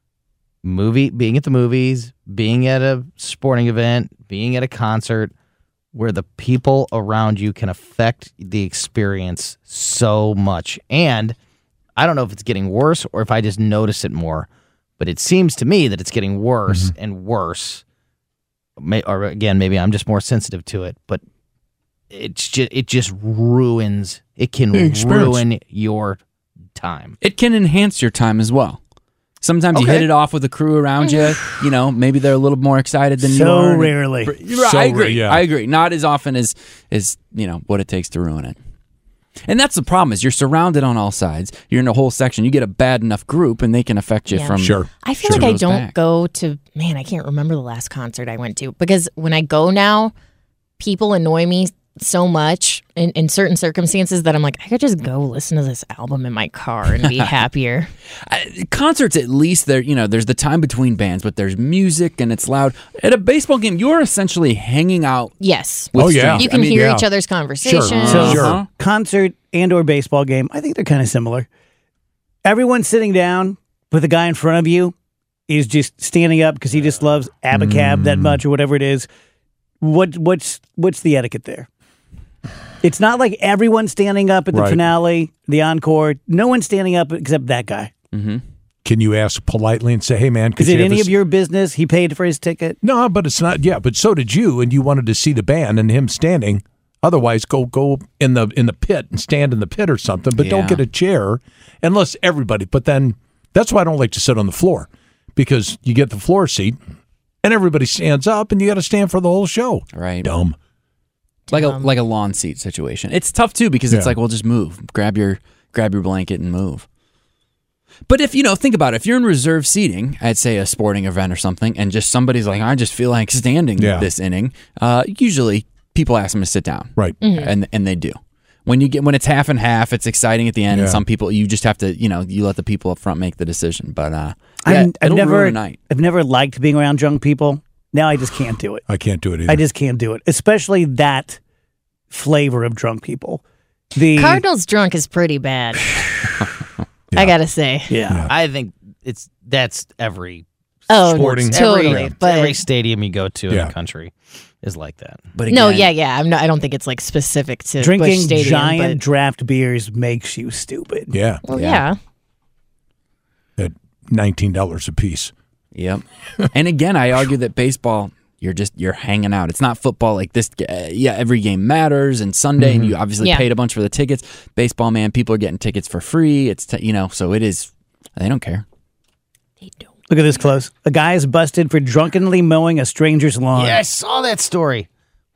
movie being at the movies, being at a sporting event, being at a concert, where the people around you can affect the experience so much. And I don't know if it's getting worse or if I just notice it more, but it seems to me that it's getting worse and worse. May, or again, maybe I'm just more sensitive to it, but it's just it just ruins. It can The experience. ruin your time. It can enhance your time as well. Sometimes you Okay. hit it off with the crew around you. You know, maybe they're a little more excited than you So are. rarely. Right, So I ra- agree. yeah. I agree. Not as often as as you know what it takes to ruin it. And that's the problem: is you're surrounded on all sides. You're in a whole section. You get a bad enough group, and they can affect you Yeah. from Sure. I feel Sure. like I Goes don't back. go to, man, I can't remember the last concert I went to because when I go now, people annoy me so much in, in certain circumstances that I'm like, I could just go listen to this album in my car and be happier. Uh, concerts. At least there, you know, there's the time between bands, but there's music and it's loud. At a baseball game, you're essentially hanging out. Yes. With Oh, yeah. strangers. You can I mean, hear yeah. each other's conversations. So, Sure. concert and or baseball game, I think they're kind of similar. Everyone's sitting down, but the guy in front of you is just standing up because he just loves Abacab that much or whatever it is. What what's what's the etiquette there? It's not like everyone's standing up at the Right. finale, the encore. No one's standing up except that guy. Can you ask politely and say, "Hey, man, could Is it you have any this-" of your business? He paid for his ticket. No, but it's not. Yeah, but so did you, and you wanted to see the band and him standing. Otherwise, go go in the in the pit and stand in the pit or something. But don't Yeah. get a chair unless everybody. But then that's why I don't like to sit on the floor, because you get the floor seat and everybody stands up, and you got to stand for the whole show. Right. Dumb. Like a like a lawn seat situation. It's tough too because it's Yeah. like, well, just move, grab your grab your blanket and move. But if you know, think about it. If you're in reserve seating at say a sporting event or something, and just somebody's like, I just feel like standing Yeah. this inning. Uh, usually, people ask them to sit down, Right. and and they do. When you get when it's half and half, it's exciting at the end, and Yeah. some people you just have to, you know, you let the people up front make the decision. But uh, I'm- yeah, I've it'll never, ruin a night. I've never liked being around drunk people. Now I just can't do it. I can't do it either. I just can't do it, especially that flavor of drunk people. The Cardinals drunk is pretty bad. I gotta say. yeah. I think it's that's every Oh, Sporting- totally. every, But every stadium you go to in Yeah. the country. is like that. But No, again, yeah, yeah. I'm not. I don't think it's like specific to Busch Drinking Stadium, giant but, draft beers makes you stupid. Yeah, well, Yeah. yeah. at nineteen dollars a piece. Yep. And again, I argue that baseball, you're just you're hanging out. It's not football like this. Uh, yeah, every game matters, and Sunday, Mm-hmm. and you obviously Yeah. paid a bunch for the tickets. Baseball, man, people are getting tickets for free. It's t- you know, so it is. They don't care. They don't. Look at this close. A guy is busted for drunkenly mowing a stranger's lawn. Yeah, I saw that story.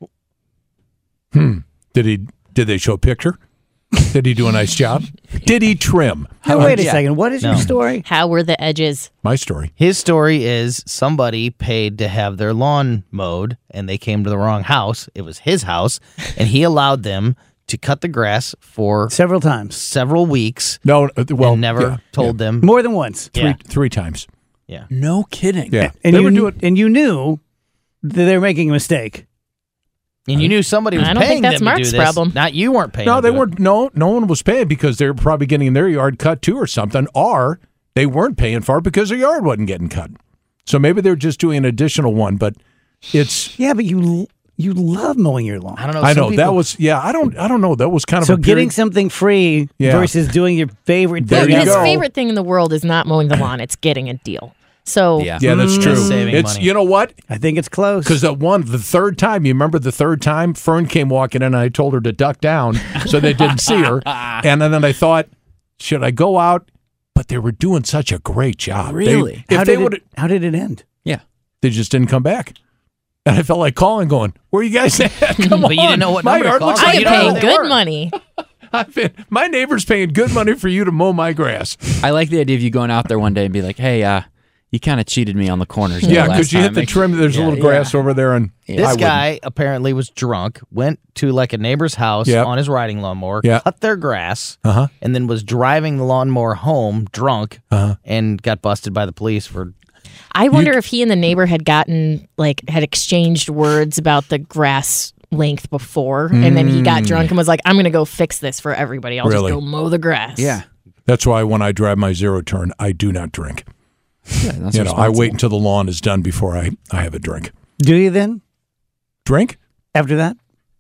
Did he? Did they show a picture? Did he do a nice job? Did he trim? Now, wait a Yeah. second. What is No. your story? How were the edges? My story. His story is somebody paid to have their lawn mowed, and they came to the wrong house. It was his house, and he allowed them to cut the grass for Several times. several weeks No, uh, well, and never yeah, told them. More than once. three Yeah. three times. Yeah. No kidding. Yeah, And they you were knew, doing. and you knew that they were making a mistake. And you knew somebody was I don't paying think that's them Mark's to do this. problem. Not you weren't paying. No, to they do it. weren't. No, no one was paying because they were probably getting their yard cut too, or something, or they weren't paying for it because their yard wasn't getting cut. So maybe they're just doing an additional one. But it's. Yeah, but you you love mowing your lawn. I don't know. I some know that people- was. Yeah, I don't. I don't know. That was kind of So a getting period- something free Yeah. versus doing your favorite There thing. you His go. favorite thing in the world is not mowing the lawn; it's getting a deal. So Yeah. Yeah, that's true. saving It's money. you know what? I think it's close. Because the one, the third time, you remember the third time, Fern came walking in, and I told her to duck down so they didn't see her. And then I thought, should I go out? But they were doing such a great job. They- Really? if how they did would, it, how did it end? Yeah. they just didn't come back. And I felt like calling, going, "Where are you guys at? Come But you on. didn't know what my number to yard call, looks so like I you am don't know paying who they good were. money. I've been, my neighbor's paying good money for you to mow my grass." I like the idea of you going out there one day and be like, "Hey, uh, you kind of cheated me on the corners." Yeah, last because you time. hit the trim. There's Yeah, a little yeah. grass over there, and I This wouldn't. guy apparently was drunk, went to like a neighbor's house Yep. on his riding lawnmower, Yep. cut their grass, Uh-huh. and then was driving the lawnmower home drunk Uh-huh. and got busted by the police for. I wonder if he and the neighbor had gotten like had exchanged words about the grass length before, and then he got drunk and was like, "I'm going to go fix this for everybody. I'll Really? just go mow the grass." Yeah. That's why when I drive my zero turn, I do not drink. Yeah, that's You know, I responsible. wait until the lawn is done before I, I have a drink. Do you then? Drink? After that?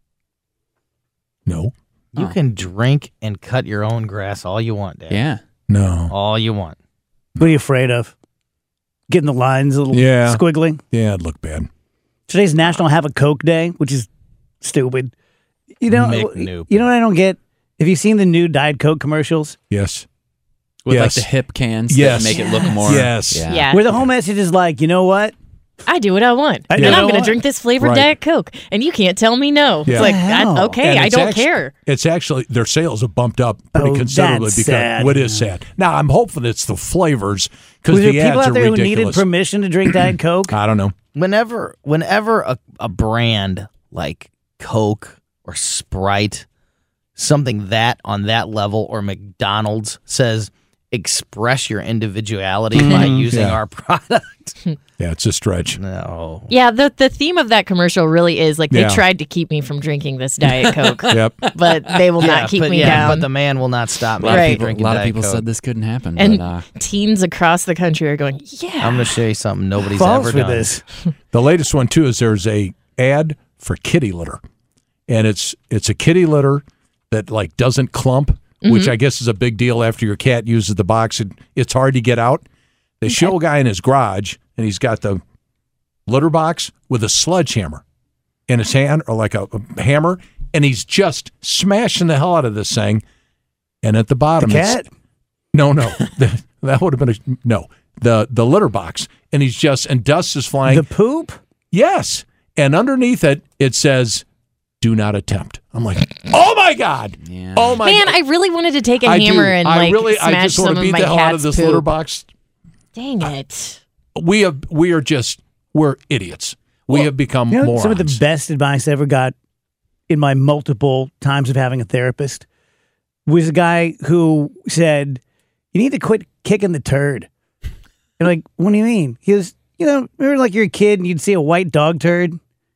No. You can drink and cut your own grass all you want, Dad. Yeah. No. All you want. What are you afraid of? Getting the lines a little Yeah. squiggly? Yeah, it'd look bad. Today's National Have a Coke Day, which is stupid. You know, McNoop. you know what I don't get? Have you seen the new Diet Coke commercials? Yes. With like Yes. the hip cans Yes. that make it look more. Yes. Yeah. Yeah. Where the whole message is like, you know what? I do what I want. I and do I'm what I going to want. drink this flavored Right. Diet Coke. And you can't tell me no. Yeah. It's like, The I, hell? okay, And I it's don't actu- care. It's actually, their sales have bumped up pretty Oh, considerably that's because sad. what is sad. Now, I'm hopeful it's the flavors because Was there the people ads out are there who needed ridiculous. permission to drink Diet Coke? I don't know. Whenever, whenever a, a brand like Coke or Sprite, something that on that level, or McDonald's says, express your individuality by using Yeah. our product. Yeah, it's a stretch. No. Yeah, the, the theme of that commercial really is like they Yeah. tried to keep me from drinking this Diet Coke, Yep. but they will Yeah, not keep but, me yeah, down. but the man will not stop A me lot, from of Right. people, a drinking lot of Diet people Coke. said this couldn't happen. and but, uh, teens across the country are going, yeah. I'm going to show you something nobody's Falls ever for done. this. The latest one too is there's a ad for kitty litter, and it's it's a kitty litter that like doesn't clump, which I guess is a big deal after your cat uses the box. It, it's hard to get out. They show a guy in his garage, and he's got the litter box with a sledgehammer in his hand, or like a, a hammer, and he's just smashing the hell out of this thing. And at the The bottom, it's- cat? no, no, the, that would have been a no. The the litter box, and he's just and dust is flying. The poop? Yes. And underneath it, it says, do not attempt. I'm like, oh my God. Yeah. Oh my Man, God. I really wanted to take a I hammer do. and I like really, smash I just want some to of beat my the hell out of cat's this poop. litter box. Dang it. We have, we are just, we're idiots. We have become You know, morons. some of the best advice I ever got in my multiple times of having a therapist was a guy who said, you need to quit kicking the turd. And like, what do you mean? He goes, you know, remember like you're a kid and you'd see a white dog turd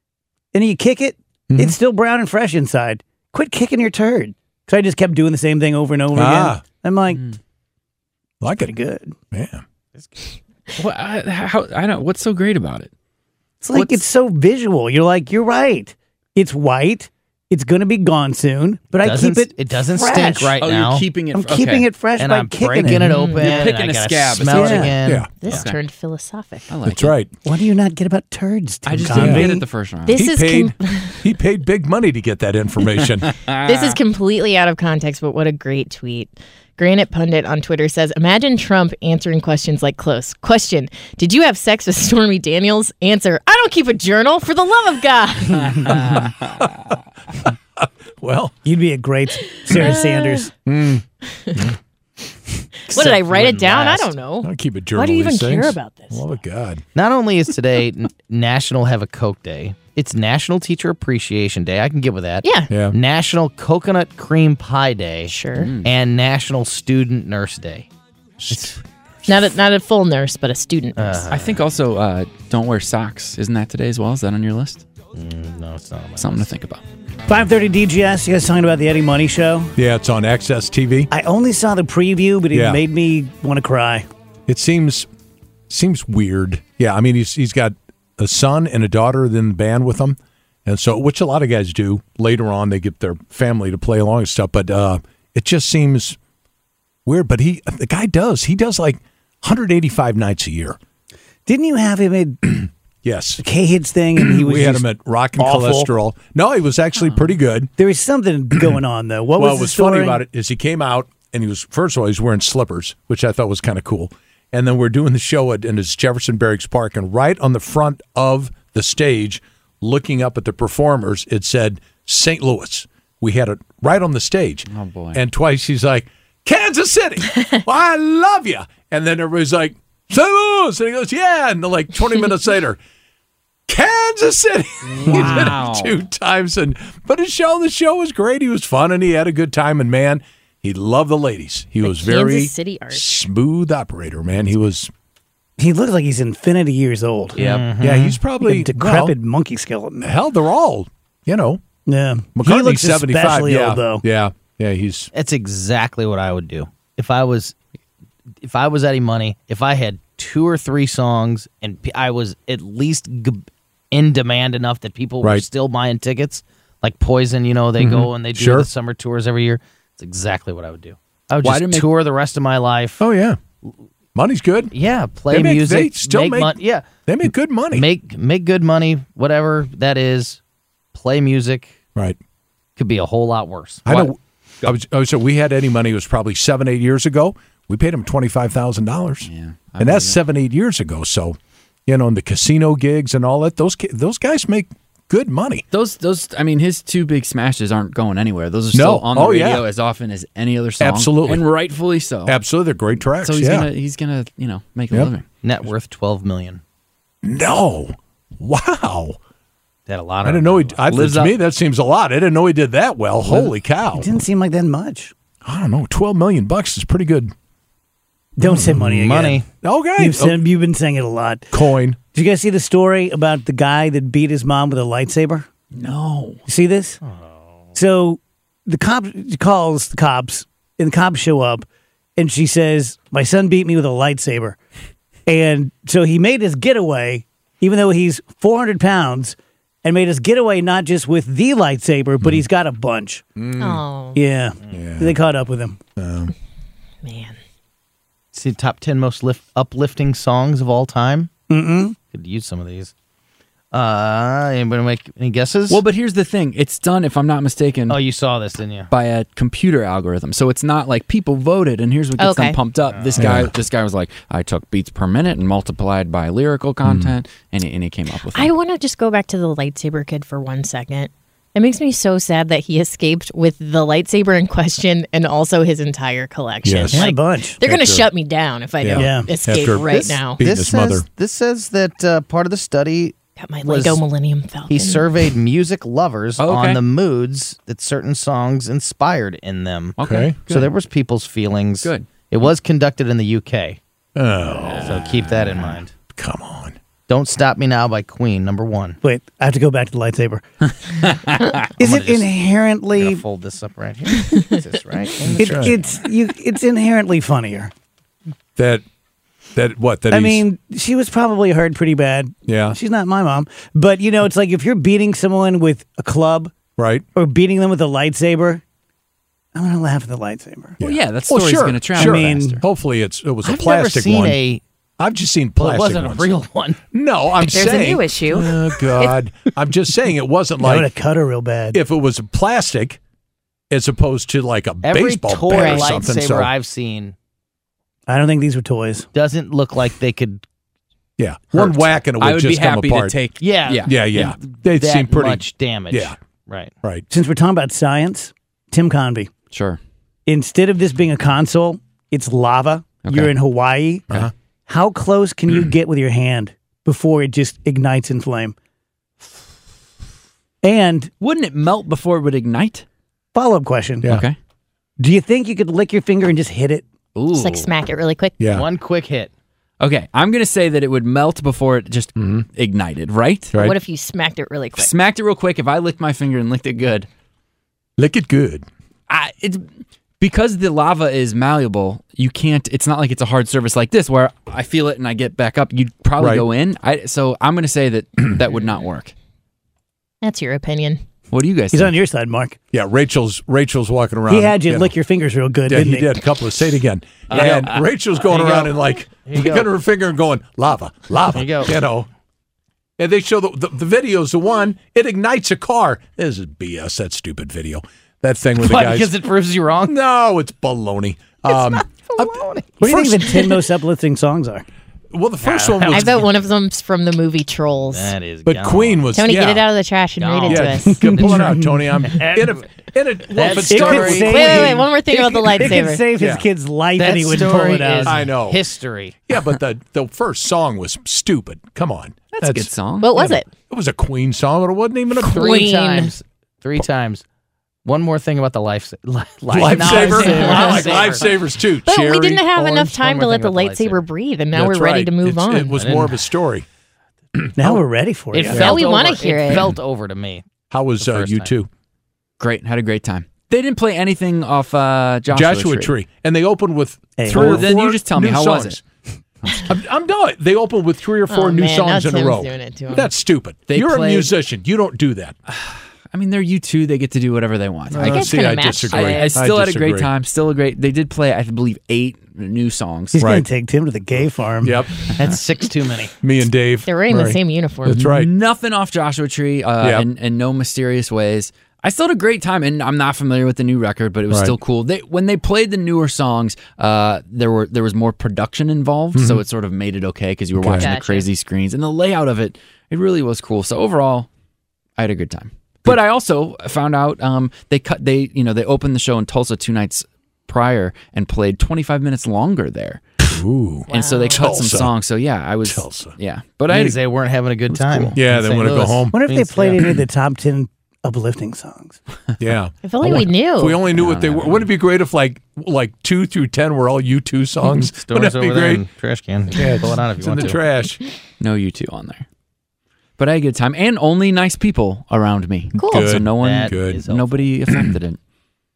and you kick it, Mm-hmm. it's still brown and fresh inside. Quit kicking your turd. So I just kept doing the same thing over and over Ah. again. I'm like, like pretty it. good. Yeah. What, I, how, I don't. What's so great about it? It's like What's- it's so visual. You're like, you're right. It's white. It's going to be gone soon, but I Doesn't- keep it. It doesn't fresh. stink right Oh, now. you're keeping it. I'm okay. keeping it fresh and by I'm kicking breaking it, open. You're and picking I a gotta scab, Smell it essentially. again. Yeah. This Okay. turned philosophic. I like That's it. right. Why do you not get about turds? Tim I just Convey? didn't get it the first round. This He is paid. com- he paid big money to get that information. this is completely out of context, but what a great tweet. Granite Pundit on Twitter says, imagine Trump answering questions like close. Question, did you have sex with Stormy Daniels? Answer, I don't keep a journal, for the love of God. Well, You'd be a great Sarah Sanders. What, did I write it down? last. I don't know. I'll keep a journal. Why do you of even these care things. about this? Love of God. Not only is today N- National Have a Coke Day, it's National Teacher Appreciation Day. I can get with that. Yeah. Yeah. National Coconut Cream Pie Day. Sure. And National Student Nurse Day. Not a, not a full nurse, but a student nurse. I think also uh, don't wear socks. Isn't that today as well? Is that on your list? Mm, no, it's not. On my Something list. to think about. five thirty D G S. You guys talking about the Eddie Money Show? Yeah, it's on Access T V. I only saw the preview, but it Yeah. made me want to cry. It seems seems weird. Yeah, I mean he's he's got a son and a daughter in the band with him, and so which a lot of guys do. Later on, they get their family to play along and stuff. But uh, it just seems weird. But he the guy does he does like one hundred eighty-five nights a year. Didn't you have him at Yes, the K-Hits thing? And he was we had just him at Rock and awful? Cholesterol. No, he was actually pretty good. There was something going on though. What well, was the what's funny story? about it is he came out and he was first of all he was wearing slippers, which I thought was kind of cool. And then we're doing the show at and it's Jefferson Barracks Park, and right on the front of the stage, looking up at the performers, it said Saint Louis. We had it right on the stage. Oh, boy. And twice he's like, Kansas City, well, I love you. And then everybody's like, Saint Louis, and he goes, yeah. And then like twenty minutes later, Kansas City. Wow. He did it two times, and but his show, the show was great. He was fun, and he had a good time. And man, he loved the ladies. He was very Kansas City Arch. smooth operator. Man, he was. He looks like he's infinity years old. Yeah. Yeah, he's Like probably a decrepit monkey skeleton. Well, hell, they're all you know. Yeah, he McCartney's looks seventy-five. especially Yeah, old though. yeah, yeah. He's That's exactly what I would do if I was if I was Eddie Money. If I had two or three songs and p- I was at least g- in demand enough that people were Right. still buying tickets, like Poison. You know, they go and they do Sure. the summer tours every year. It's exactly what I would do. I would Why just did it make- tour the rest of my life. oh yeah, money's good. Yeah, play They make- music, they still make, make- mon- yeah, They make good money. make make good money, whatever that is. Play music. right. Could be a whole lot worse. I What- know. I was. I was so we had Eddie Money. It was probably seven, eight years ago. We paid him twenty five thousand dollars. Yeah, I and that's believe it. seven, eight years ago. So, you know, in the casino gigs and all that, those ki- those guys make good money. Those, those. I mean, his two big smashes aren't going anywhere. Those are No. still on the Oh, radio yeah. as often as any other song. Absolutely. and rightfully so. Absolutely, they're great tracks. So he's yeah. gonna, he's gonna, you know, make a Yep. living. net worth twelve million. No, wow. They had a lot of. I didn't know he. I, Lives to up- me, that seems a lot. I didn't know he did that well. Holy cow! It didn't seem like that much. I don't know. Twelve million bucks is pretty good. Don't say money again. Money. Okay, You've, said, you've been saying it a lot. coin. Did you guys see the story about the guy that beat his mom with a lightsaber? No. You see this? So the cop calls the cops, and the cops show up, and she says, "My son beat me with a lightsaber," and so he made his getaway, even though he's four hundred pounds, and made his getaway not just with the lightsaber, but he's got a bunch. Oh, Yeah, Yeah. they caught up with him. Um, man. See top ten most lift, uplifting songs of all time. Mm-mm. Could use some of these. Uh, anybody make any guesses? Well, but here's the thing. It's done, if I'm not mistaken, oh, you saw this, didn't you? by a computer algorithm. So it's not like people voted and here's what gets Okay. them pumped up. This guy, this guy was like, I took beats per minute and multiplied by lyrical content, and, he, and he came up with. I it. want to just go back to the lightsaber kid for one second. It makes me so sad that he escaped with the lightsaber in question and also his entire collection. Yes. He had a Like, bunch. they're going to After- shut me down if I Yeah. don't Yeah. escape After- right This- now. beating This his says mother. this says that uh, part of the study Got my was- Lego Millennium Falcon. he surveyed music lovers Oh, okay. on the moods that certain songs inspired in them. Okay. So there was people's feelings. Good. It was conducted in the U K, Oh, so keep that in mind. come on. Don't Stop Me Now by Queen, number one. Wait, I have to go back to the lightsaber. Is it just- I'm inherently? gonna fold this up right here. Is this right? It, it's you. It's inherently funnier. That That what? That I he's- mean, she was probably hurt pretty bad. Yeah. She's not my mom. But, you know, it's like if you're beating someone with a club right? or beating them with a lightsaber, I'm going to laugh at the lightsaber. Well, yeah, that Well, story's sure, going to travel sure. I mean, faster. Hopefully, it's it was a I've plastic never seen one. a. I've just seen Well, plastic it wasn't ones. a real one. No, I'm There's saying. a new issue. Oh God! I'm just saying it wasn't I would have like cut her real bad. if it was plastic, as opposed to like a Every baseball toy bat or something. lightsaber So I've seen I don't think these were toys. doesn't look like they could. yeah, one hurt. whack and it would, I would just be happy come apart. to take. Yeah, Yeah. Yeah, yeah. and They that seem pretty much damage. Yeah. right. right. Since we're talking about science, Tim Convey. Sure. Instead of this being a console, it's lava. Okay. You're in Hawaii. Uh-huh. How close can you get with your hand before it just ignites in flame? And Wouldn't it melt before it would ignite? follow-up question. Yeah. Okay. Do you think you could lick your finger and just hit it? Ooh. Just like smack it really quick. Yeah. One quick hit. Okay, I'm going to say that it would melt before it just ignited, right? Right. What if you smacked it really quick? Smacked it real quick. If I licked my finger and licked it good, Lick it good. I, it's because the lava is malleable. You can't. It's not like it's a hard surface like this where I feel it and I get back up. You'd probably Right. go in. I, so I'm going to say that that would not work. That's your opinion. What do you guys He's think? on your side, Mark. Yeah, Rachel's Rachel's walking around. He had you know. lick your fingers real good, Yeah, didn't he did. A couple of say it again. And Rachel's going Here you around go. and like Here you licking go. her finger and going lava, lava. Here you go. You know. And they show the, the the videos. The one it ignites a car. This is B S. That stupid video. That thing with the Why, guys. because it proves you wrong? no, it's baloney. Um, What do you think the ten most uplifting songs are? well, the first one was. I bet one of them's from the movie Trolls. That is. but gone. Queen was. Tony, yeah. get it out of the trash and read it Yeah, to us. come pull it out, Tony. I'm in a in a. Well, if it That It started could with save- Wait, wait, wait. One more thing about the It could lightsaber. save his Yeah. kid's life That and he would pull story it out. is I know. history. Yeah, but the the first song was stupid. Come on, That's a good song. What was it? It was a Queen song, but it wasn't even a Three Queen. times. Three times. One more thing about the life, li- life lifesaver. I like Lifesaver. lifesavers too. But Cherry, we didn't have orange. enough time One to more let the thing about the lightsaber lightsaber. breathe, and now That's we're ready right. to move It's- on. It was I more didn't- of a story. Now we're ready for It you. felt Now we over- wanna hear it. felt over to me. How was The uh, first you time. two? Great. Had a great time. They didn't play anything off uh, Joshua, Joshua Tree. And they opened with Hey, three well, or then four you just tell me, new how was songs. I'm, I'm done. They opened with three or four Oh, new man, songs now in a Tim's row. doing it to him. That's stupid. They You're played- a musician. You don't do that. I mean, they're U two. They get to do whatever they want. I Uh, guess see, kinda I matched disagree. it. I, I still had a great disagree. time. Still a great. They did play, I believe, eight new songs. He's going Right. to take Tim to the gay farm. Yep. That's six too many. Me and Dave. They're wearing the Right. same uniform. That's right. Nothing off Joshua Tree, uh, Yep. in, in no mysterious ways. I still had a great time, and I'm not familiar with the new record, but it was Right. still cool. They, when they played the newer songs, uh, there were there was more production involved, so it sort of made it okay because you were Mm-hmm. Okay. watching the Gotcha. crazy screens and the layout of it. It really was cool. So overall, I had a good time. But I also found out um, they cut they you know they opened the show in Tulsa two nights prior and played twenty-five minutes longer there. Ooh. And so they cut some Tulsa. songs. So yeah, I was Tulsa. yeah. But I had Means a, they weren't having a good time. cool. Yeah, in they Saint want to go Louis. home. Wonder if they Means- played yeah. any of the top ten uplifting songs. Yeah. If only we knew. If we only knew what they were. Wouldn't it be great if like like two through ten were all U two songs? Wouldn't Stores that be over there great? in trash can. Yeah, Pull it out if it's you in want the to. trash. no U two on there. But I had a good time and only nice people around me. Cool. Good. So no one, That Good. is helpful. nobody affected it.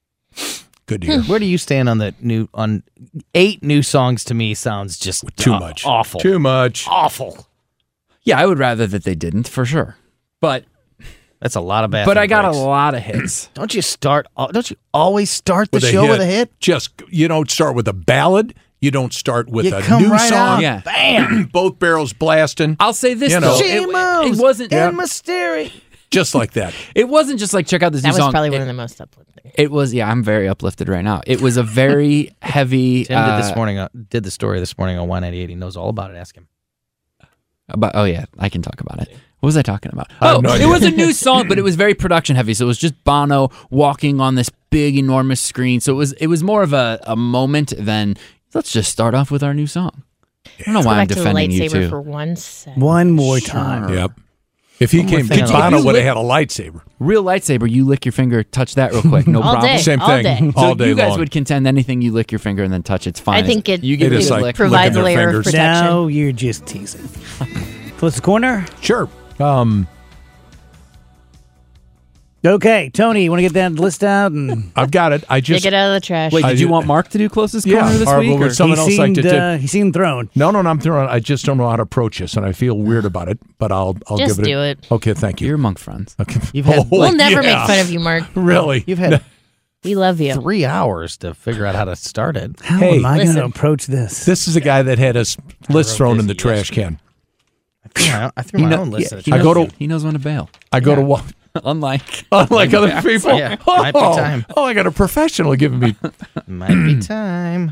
Good to hear. Where do you stand on the new on eight new songs? To me, sounds just Too uh, much. awful, Too much. awful. Yeah, I would rather that they didn't for sure. But That's a lot of bad. but I got a lot of hits. Don't you start? Don't you always start the With a show hit. with a hit? Just you don't start with a ballad. You don't start with You a come new right song. out, Yeah. bam, Both barrels blasting. I'll say this You know. though, she it, moves. it wasn't. in mysterious. Just like that. It wasn't just like check out this that new was song. probably it, one of the most uplifting. it was yeah. I'm very uplifted right now. It was a very heavy. Tim uh, did this morning. Uh, did the story this morning on one ninety-eight. He knows all about it. Ask him. About, oh yeah, I can talk about it. What was I talking about? I have Oh, no it idea. was a new song, but it was very production heavy. So it was just Bono walking on this big, enormous screen. So it was it was more of a, a moment than let's just start off with our new song. I don't know Go why I'm back to the defending you lightsaber too. for one second. One more time. Yep. If he One more came, thing on Bono that. would have had a lightsaber. Real lightsaber, you lick your finger, touch that real quick, no All problem. day. Same all thing. day. So All day you guys long. would contend anything you lick your finger and then touch, it's fine. I think it, you give It it is a like lick. provides a licking their layer of fingers. protection. Now you're just teasing. Flip the corner. Sure. Um, Okay, Tony, you want to get that list out? And I've got it. I just Take it out of the trash. Wait, I did you did- want Mark to do closest Yeah, corner this or week? would or- someone he else like seemed, to? uh, he seemed thrown. No, no, no. I'm throwing. I just don't know how to approach this, and I feel weird about it. But I'll, I'll Just give it. do a, it. Okay, thank you. You're among friends. Okay. You've had- Oh, We'll never yeah. make fun of you, Mark. Really? You've had We love you. three hours to figure out how to start it. How Hey, am I going listen. to approach this? This is a guy that had his list wrote thrown in the this trash yesterday. can. I threw my own, I threw my kno- own list. yeah, at he the I knows- go to- He knows when to bail. I go to wa- Unlike unlike other people. Yeah, might be time. Oh, I got a professional giving me. Might be time.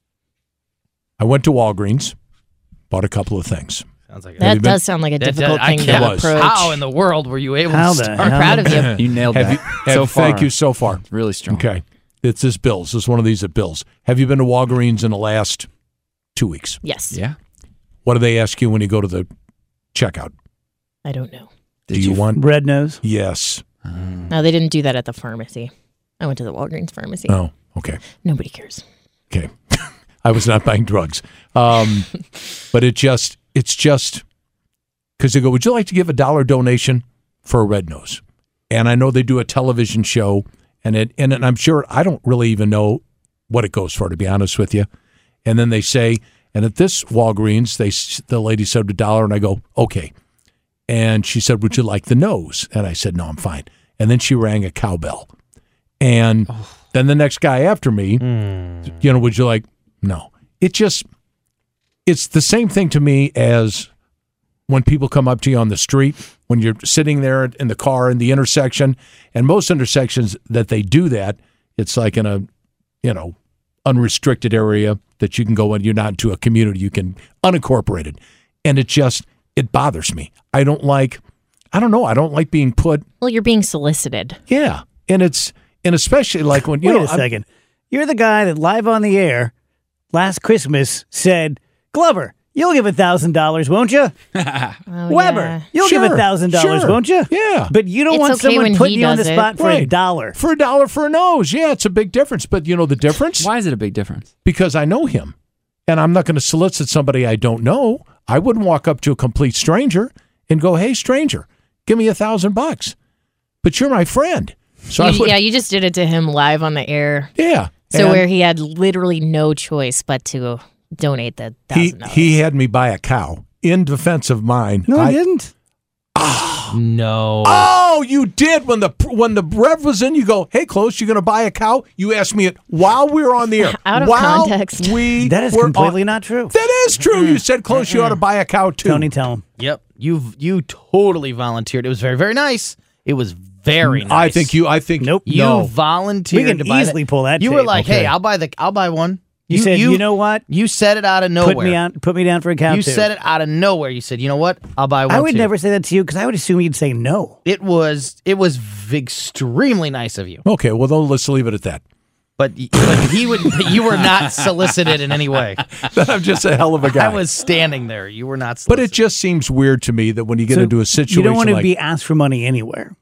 I went to Walgreens, bought a couple of things. Sounds like That you been- does sound like a That- difficult I thing to can't- was. approach. How in the world were you able How to the start? I'm hell? proud of you. you nailed Have that. you? Have, so far, Thank you so far. really strong. Okay, it's this Bills. It's one of these at Bills. Have you been to Walgreens in the last two weeks? Yes. Yeah. What do they ask you when you go to the checkout? I don't know. Do you, want? Red nose? Yes. No, they didn't do that at the pharmacy. I went to the Walgreens pharmacy. Oh, okay. Nobody cares. Okay. I was not buying drugs. Um, but it just, it's just, because they go, would you like to give a dollar donation for a red nose? And I know they do a television show, and it, and, and I'm sure, I don't really even know what it goes for, to be honest with you. And then they say, and at this Walgreens, they s- the lady said a dollar, and I go, okay. And she said, would you like the nose? And I said, no, I'm fine. And then she rang a cowbell. And then the next guy after me, you know, would you like, no. It just, it's the same thing to me as when people come up to you on the street, when you're sitting there in the car in the intersection. And most intersections that they do that, it's like in a, you know, unrestricted area that you can go in. You're not into a community. You can unincorporated. And it just, it bothers me. I don't like, I don't know. I don't like being put, Well, you're being solicited. yeah. And it's, and especially like when, you Wait know, a I'm- second. You're the guy that live on the air last Christmas said, Glover, you'll give a thousand dollars, won't you? Oh, Weber, yeah. you'll give Sure, a thousand dollars, sure. won't you? Yeah. But you don't It's want okay someone when putting he you on the does it. spot for a Right. dollar. For a dollar for a nose. Yeah, it's a big difference. But you know the difference? Why is it a big difference? Because I know him. And I'm not going to solicit somebody I don't know. I wouldn't walk up to a complete stranger and go, hey, stranger, give me a thousand bucks. But you're my friend. So I You- would, yeah, you just did it to him live on the air. yeah. So And where he had literally no choice but to donate the he, thousand dollars. he had me buy a cow in defense of mine. No, I, I didn't. No. Oh, you did when the when the rev was in. You go, hey, close. You're going to buy a cow. You asked me it while we were on the air. Out of while context. We That is were completely on- not true. That is true. You said close. You ought to buy a cow too. Tony, tell him. Yep. You you totally volunteered. It was very very nice. It was very nice. I think you. I think Nope. You No. volunteered We can to buy easily that. pull that You were tape. like, Okay. "Hey, I'll buy the I'll buy one." You, said, you, know what? You said it out of nowhere. Put me out. Put me down for a cow You too. said it out of nowhere. You said, "You know what? I'll buy one." I would too." never say that to you because I would assume you'd say no. It was it was v- extremely nice of you. Okay, well, then let's leave it at that. But, y- but he would. You were not solicited in any way. I'm just a hell of a guy. I was standing there. You were not. but it Solicited. just seems weird to me that when you get So into a situation you don't want to like be asked for money anywhere.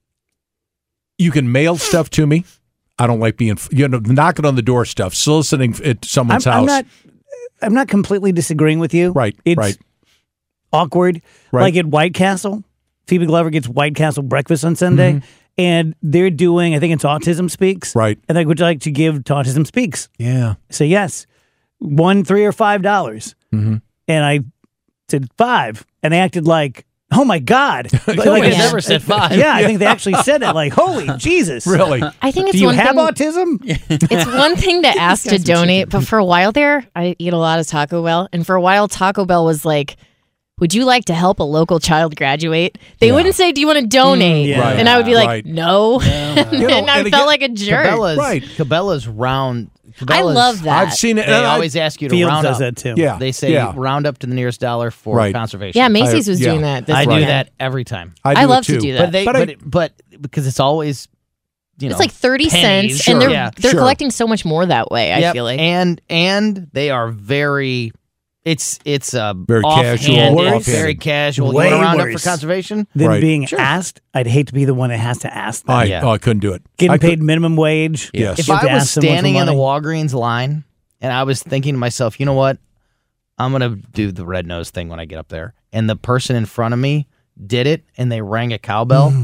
you can mail stuff to me. I don't like being, you know, knocking on the door stuff, soliciting at someone's I'm, house. I'm not. I'm not completely disagreeing with you. Right, It's right. awkward. Right. Like at White Castle, Phoebe Glover gets White Castle breakfast on Sunday, and they're doing. I think it's Autism Speaks. Right. And like, would you like to give to Autism Speaks? Yeah. Say yes. One, three, or five dollars. Mm-hmm. And I said five, and they acted like, "Oh my God!" Like, Nobody like it's- never said five. Yeah, I think they actually said that. Like, "Holy Jesus!" Really? I think it's Do you one have thing, autism? It's one thing to ask to donate, but for a while there, I eat a lot of Taco Bell, and for a while, Taco Bell was like, "Would you like to help a local child graduate?" They Yeah. wouldn't say, "Do you want to donate?" Mm, yeah. Right. And I would be like, Right. "No," and, You know, I and felt again- like a jerk. Cabela's Right. Cabela's round. I Cabela's- love that. I've seen it. They and I- always ask you to Fields round does up. that too. Yeah. They say yeah. round up to the nearest dollar for Right. conservation. Yeah, Macy's I- was yeah. doing that. This I do weekend. that every time. I, do I it love to too. do that. But they, But but, I- but because it's always, you know, It's like thirty pennies. cents, and they're Yeah. they're Sure. collecting so much more that way. I Yep. feel like. and and they are very. It's it's uh, Very casual, offhanded, offhanded. very casual. Way you want to round up worse. for conservation? Then Right. being Sure. asked, I'd hate to be the one that has to ask them. I, Yeah. oh, I couldn't do it. Getting I could- paid minimum wage. Yes. If You have I to was ask someone for standing in the money. Walgreens line and I was thinking to myself, you know what, I'm gonna do the red nose thing when I get up there, and the person in front of me did it, and they rang a cowbell,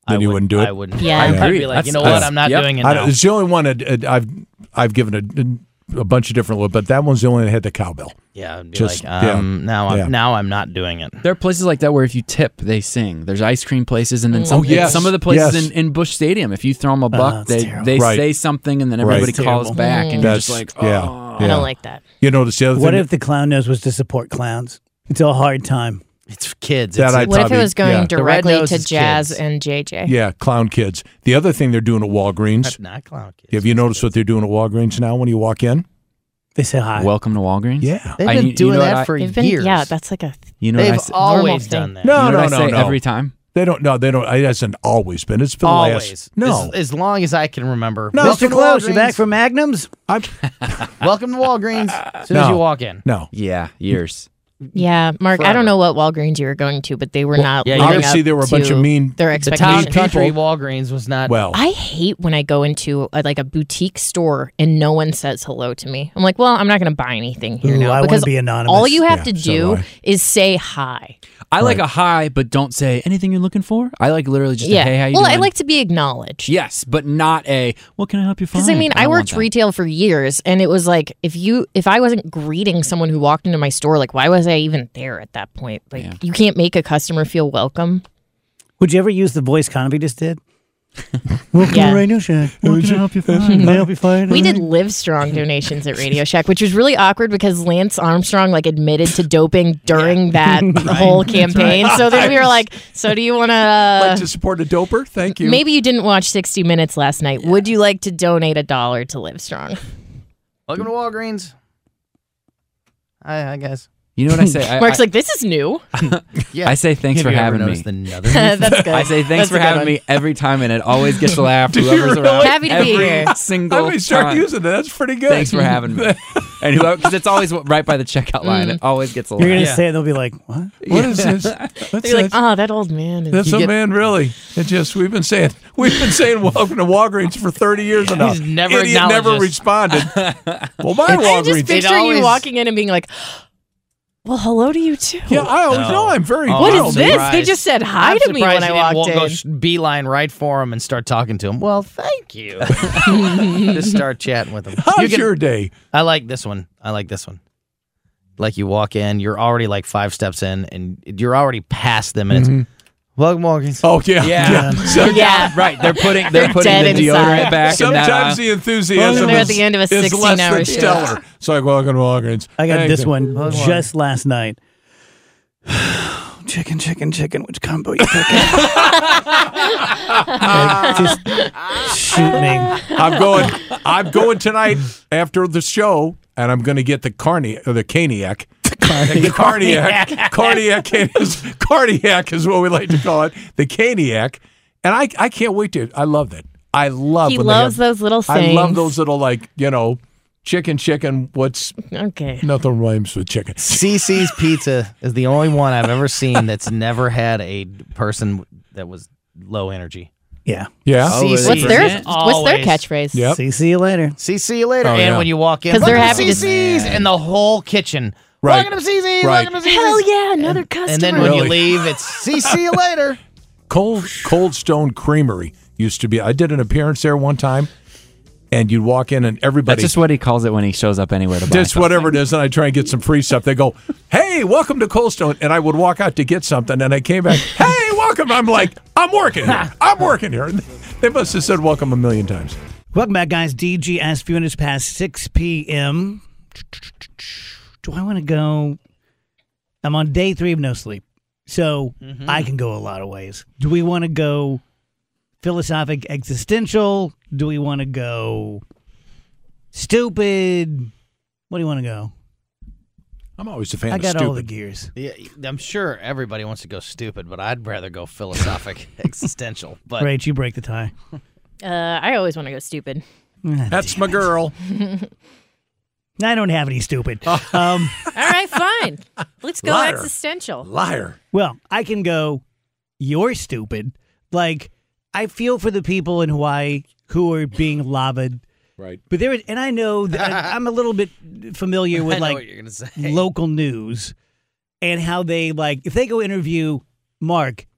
then I you would- wouldn't do it. I wouldn't. Yeah. I'd, I I'd agree. be like, That's- you know that's- what? I'm not yep. doing it I, now. it's the only one that uh, I've I've given a, a bunch of different looks, but that one's the only one that had the cowbell. Yeah, I'd be Just- like, um, yeah. now I'm Yeah. now I'm not doing it. There are places like that where if you tip, they sing. There's ice cream places, and then some, Oh, yes. some of the places Yes. in, in Busch Stadium, if you throw them a buck, it's they terrible. they Right. say something, and then Right. everybody It's calls terrible. back, and you're That's just like, yeah, oh. I yeah. don't like that. You notice the other What thing. if the clown nose was to support clowns? It's a hard time. It's for kids. That It's, I it's- What if it probably- was going yeah. The red directly nose to is Jazz kids. and J J? yeah, clown kids. The other thing they're doing at Walgreens. not clown kids. Have you noticed what they're doing at Walgreens now when you walk in? They say hi. Welcome to Walgreens. Yeah. They've I- been you doing know what that I- for They've been, years. yeah, that's like a. You know what I They've say, always thing. done that. No, you know no, what I no, say no. every time? They don't. No, they don't. It hasn't always been. It's been the Always. last. No. As, as long as I can remember. No. Mister Welcome to Close, you Walgreens. back from Magnums? I'm, Welcome to Walgreens. As soon as No. you walk in. no. Yeah, years. Yeah, Mark, I Forever. don't know what Walgreens you were going to, but they were not. yeah, living obviously up there were a bunch to of mean- their The town expectations. country people- Walgreens was not. Well, I hate when I go into a, like a boutique store and no one says hello to me. I'm like, well, I'm not going to buy anything here Ooh, now I wanna because be anonymous. all you have Yeah, to so do do I. is say hi. I like Right. a hi, but don't say anything you're looking for. I like literally just yeah. a hey, how you well, doing? I like to be acknowledged. Yes, but not a what can I help you find? Because I mean, I, don't worked want that. retail for years, and it was like if you if I wasn't greeting someone who walked into my store, like why was I even there at that point? Like Yeah. you can't make a customer feel welcome. Would you ever use the voice Convy just did? Welcome Yeah. to Radio Shack. What can I help you find? Can I help you find We did anything? Live Strong donations at Radio Shack, which was really awkward because Lance Armstrong like admitted to doping during that whole campaign. So then we were like, "So do you want like to?" to support a doper. Thank you. Maybe you didn't watch sixty minutes last night. Would you like to donate a dollar to Live Strong? Welcome to Walgreens. Hi, hi guys. You know what I say? I, Mark's I, like, "This is new." Yeah. I say thanks Have for you ever having me. noticed Another That's good. I say thanks That's for a good having one. me every time, and it always gets a laugh. Do you Whoever's really? around, Happy to be every here. I single may start time. using it. That's pretty good. Thanks for having me. And whoever, because it's always right by the checkout line. It always gets a laugh. You're going to Yeah. say it, they'll be like, what? What is this? What's You're like, this? "Oh, that old man." Is That's You a get- man, really. It just we've been saying we've been saying welcome to Walgreens for thirty years now. He's never Idiot never acknowledged us. responded. Well, my I just Walgreens. picture always- you walking in and being like, "Well, hello to you too." Yeah, I always No. know. I'm very. Oh, What I'm is proud. this? surprised. They just said hi I'm to me when surprised I you didn't walked wa- go in. sh- beeline right for him and start talking to him. Well, thank you. Just start chatting with him. How's You can- your day? I like this one. I like this one. Like you walk in, you're already like five steps in, and you're already past them, and it's welcome, Walgreens. Oh yeah, Yeah. So- Yeah. Right, they're putting they're They're putting dead the deodorant inside. back. in that Sometimes aisle. the enthusiasm They're at is, the end of a is less sixteen-hour than shift. stellar. It's like welcome to Walgreens. I got Hey, this good. one Welcome. just last night. Chicken, chicken, chicken. Which combo you picking? Like, just shoot me. I'm going. I'm going tonight after the show, and I'm going to get the carni or the caniac. The cardiac, cardiac is cardiac is what we like to call it. The caniac, and I I can't wait to. I love that. I love. He when they loves have- those little I love sayings. those little like you know, chicken, chicken. What's Okay. nothing rhymes with chicken. C C's Pizza is the only one I've ever seen that's never had a person that was low energy. Yeah. Yeah. C C What's their is What's their always- catchphrase? Yep. See, see you later. See, see you later. Oh, and yeah. when you walk in, 'Cause they're welcome happy to to- C C's, and the whole kitchen. Right. Welcome to C C's. Right. Welcome to C C's. Hell yeah, another customer. And then when Really? you leave, it's see, see you later. Cold Cold Stone Creamery used to be. I did an appearance there one time, and you'd walk in and everybody. That's just what he calls it when he shows up anywhere to buy Just something. whatever it is, and I try and get some free stuff. They go, "Hey, welcome to Cold Stone," and I would walk out to get something, and I came back, "Hey, welcome." I'm like, "I'm working here. I'm working here." And they must have said "welcome" a million times. Welcome back, guys. D G as few minutes past six p.m. Do I want to go? I'm on day three of no sleep, so I can go a lot of ways. Do we want to go philosophic, existential? Do we want to go stupid? What do you want to go? I'm always a fan I of got stupid. all the gears. Yeah, I'm sure everybody wants to go stupid, but I'd rather go philosophic, existential. But Rach, you break the tie. Uh, I always want to go stupid. That's my girl. I don't have any stupid. Um, All right, fine. Let's go Liar. existential. Liar. well, I can go, you're stupid. Like, I feel for the people in Hawaii who are being lavaed. Right. But there, and I know that I- I'm a little bit familiar I with know like what you're gonna say. local news and how they like if they go interview Mark,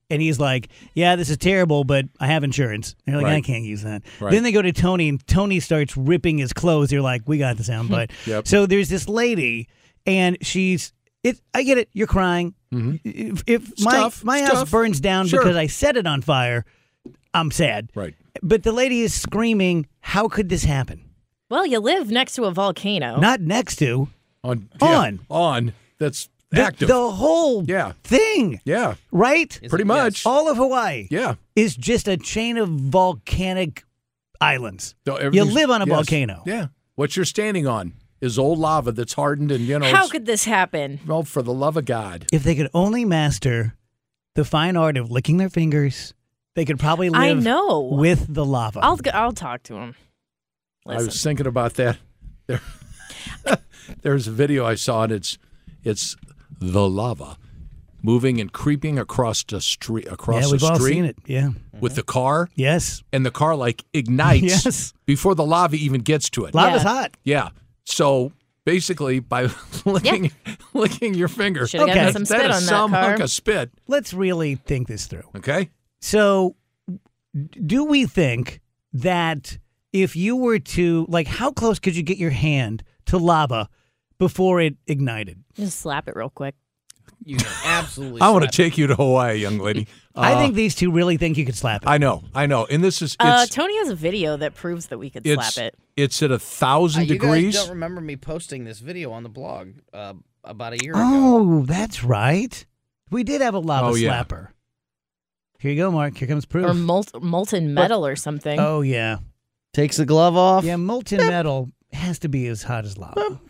And he's like, yeah, this is terrible, but I have insurance. And you're like, Right. I can't use that. Right. Then they go to Tony, and Tony starts ripping his clothes. They're like, we got the soundbite. Yep. So there's this lady, and she's, it. I get it. You're crying. If, if my, Stuff, my house stuff. burns down Sure. because I set it on fire, I'm sad. Right. But the lady is screaming, how could this happen? Well, you live next to a volcano. Not next to. On. On. Yeah, on. That's The, active. the whole Yeah. thing. yeah. Right? Pretty much. All of Hawaii Yeah. is just a chain of volcanic islands. So You everything's- live on a yes. volcano. Yeah. What you're standing on is old lava that's hardened and, you know. How it's- could this happen? Well, for the love of God. If they could only master the fine art of licking their fingers, they could probably live I know. with the lava. I'll go- I'll talk to him. I Listen. was thinking about that. There, there's a video I saw, and it's it's the lava moving and creeping across the street, across yeah, we've the all street seen it. Yeah. with the car, Yes. and the car like ignites Yes. before the lava even gets to it. Lava's Yeah. hot. Yeah. So basically, by licking licking your finger, Should've gotten Okay. some that spit is on that some car. hunk of spit. Let's really think this through. Okay. So, do we think that if you were to, like, how close could you get your hand to lava before it ignited? Just slap it real quick. You can absolutely. I want to slap take you to Hawaii, young lady. I Uh, think these two really think you could slap it. I know, I know, and this is Uh, it's Tony has a video that proves that we could it's slap it. it's at a Uh, thousand you degrees. guys don't remember me posting this video on the blog uh, about a year ago. Oh, that's right. We did have a lava Oh, yeah. slapper. Here you go, Mark. Here comes proof. Or molt- molten metal or something. oh, yeah. Takes the glove off. Yeah, molten metal has to be as hot as lava.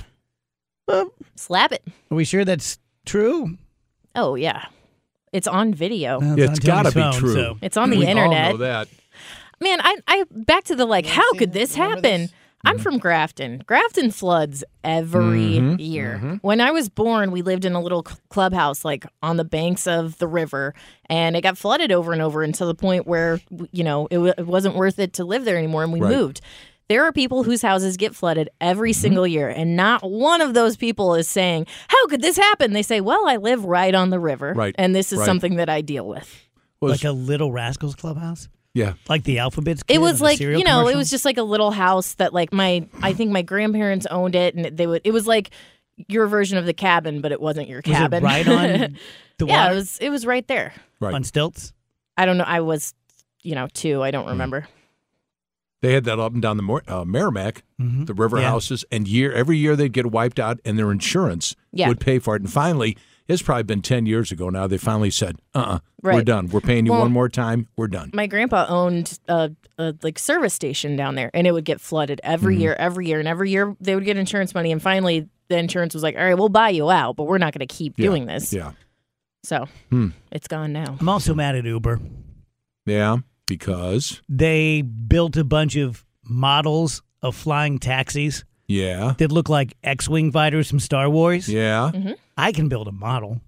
Slap it. Are we sure that's true? Oh, yeah. It's on video. Well, It's on gotta Tony's be phone, true. so- It's on the we internet. all know that. Man, I, I back to the like, how could this Remember happen? this? I'm from Grafton. Grafton floods every Mhm, year. When I was born, we lived in a little cl- clubhouse like on the banks of the river, and it got flooded over and over until the point where w- you know it, w- it wasn't worth it to live there anymore, and we Right. moved. There are people whose houses get flooded every single year, and not one of those people is saying, "How could this happen?" They say, "Well, I live right on the river, Right, and this is right. something that I deal with." Was, Like a Little Rascals clubhouse? yeah. Like the Alphabets? It kid was on the like, cereal you know, it commercial? was just like a little house that like my I think my grandparents owned it, and they would it was like your version of the cabin, but it wasn't your Was it cabin. right on the yeah, water? it was it was right there. Right. On stilts? I don't know. I was, you know, two. I don't Mm. remember. They had that up and down the Mor- uh, Merrimack, Mhm. the river Yeah. houses, and year every year they'd get wiped out, and their insurance Yeah. would pay for it. And finally, it's probably been ten years ago now. They finally said, "Uh, uh we're Right. done. We're paying you Well- one more time. We're done." My grandpa owned a, a like service station down there, and it would get flooded every Mm-hmm. year, every year, and every year they would get insurance money. And finally, the insurance was like, "All right, we'll buy you out, but we're not going to keep Yeah. doing this." Yeah, So Hmm. it's gone now. I'm also mad at Uber. yeah, because They built a bunch of models of flying taxis yeah, that look like X-Wing fighters from Star Wars. yeah. Mm-hmm. I can build a model.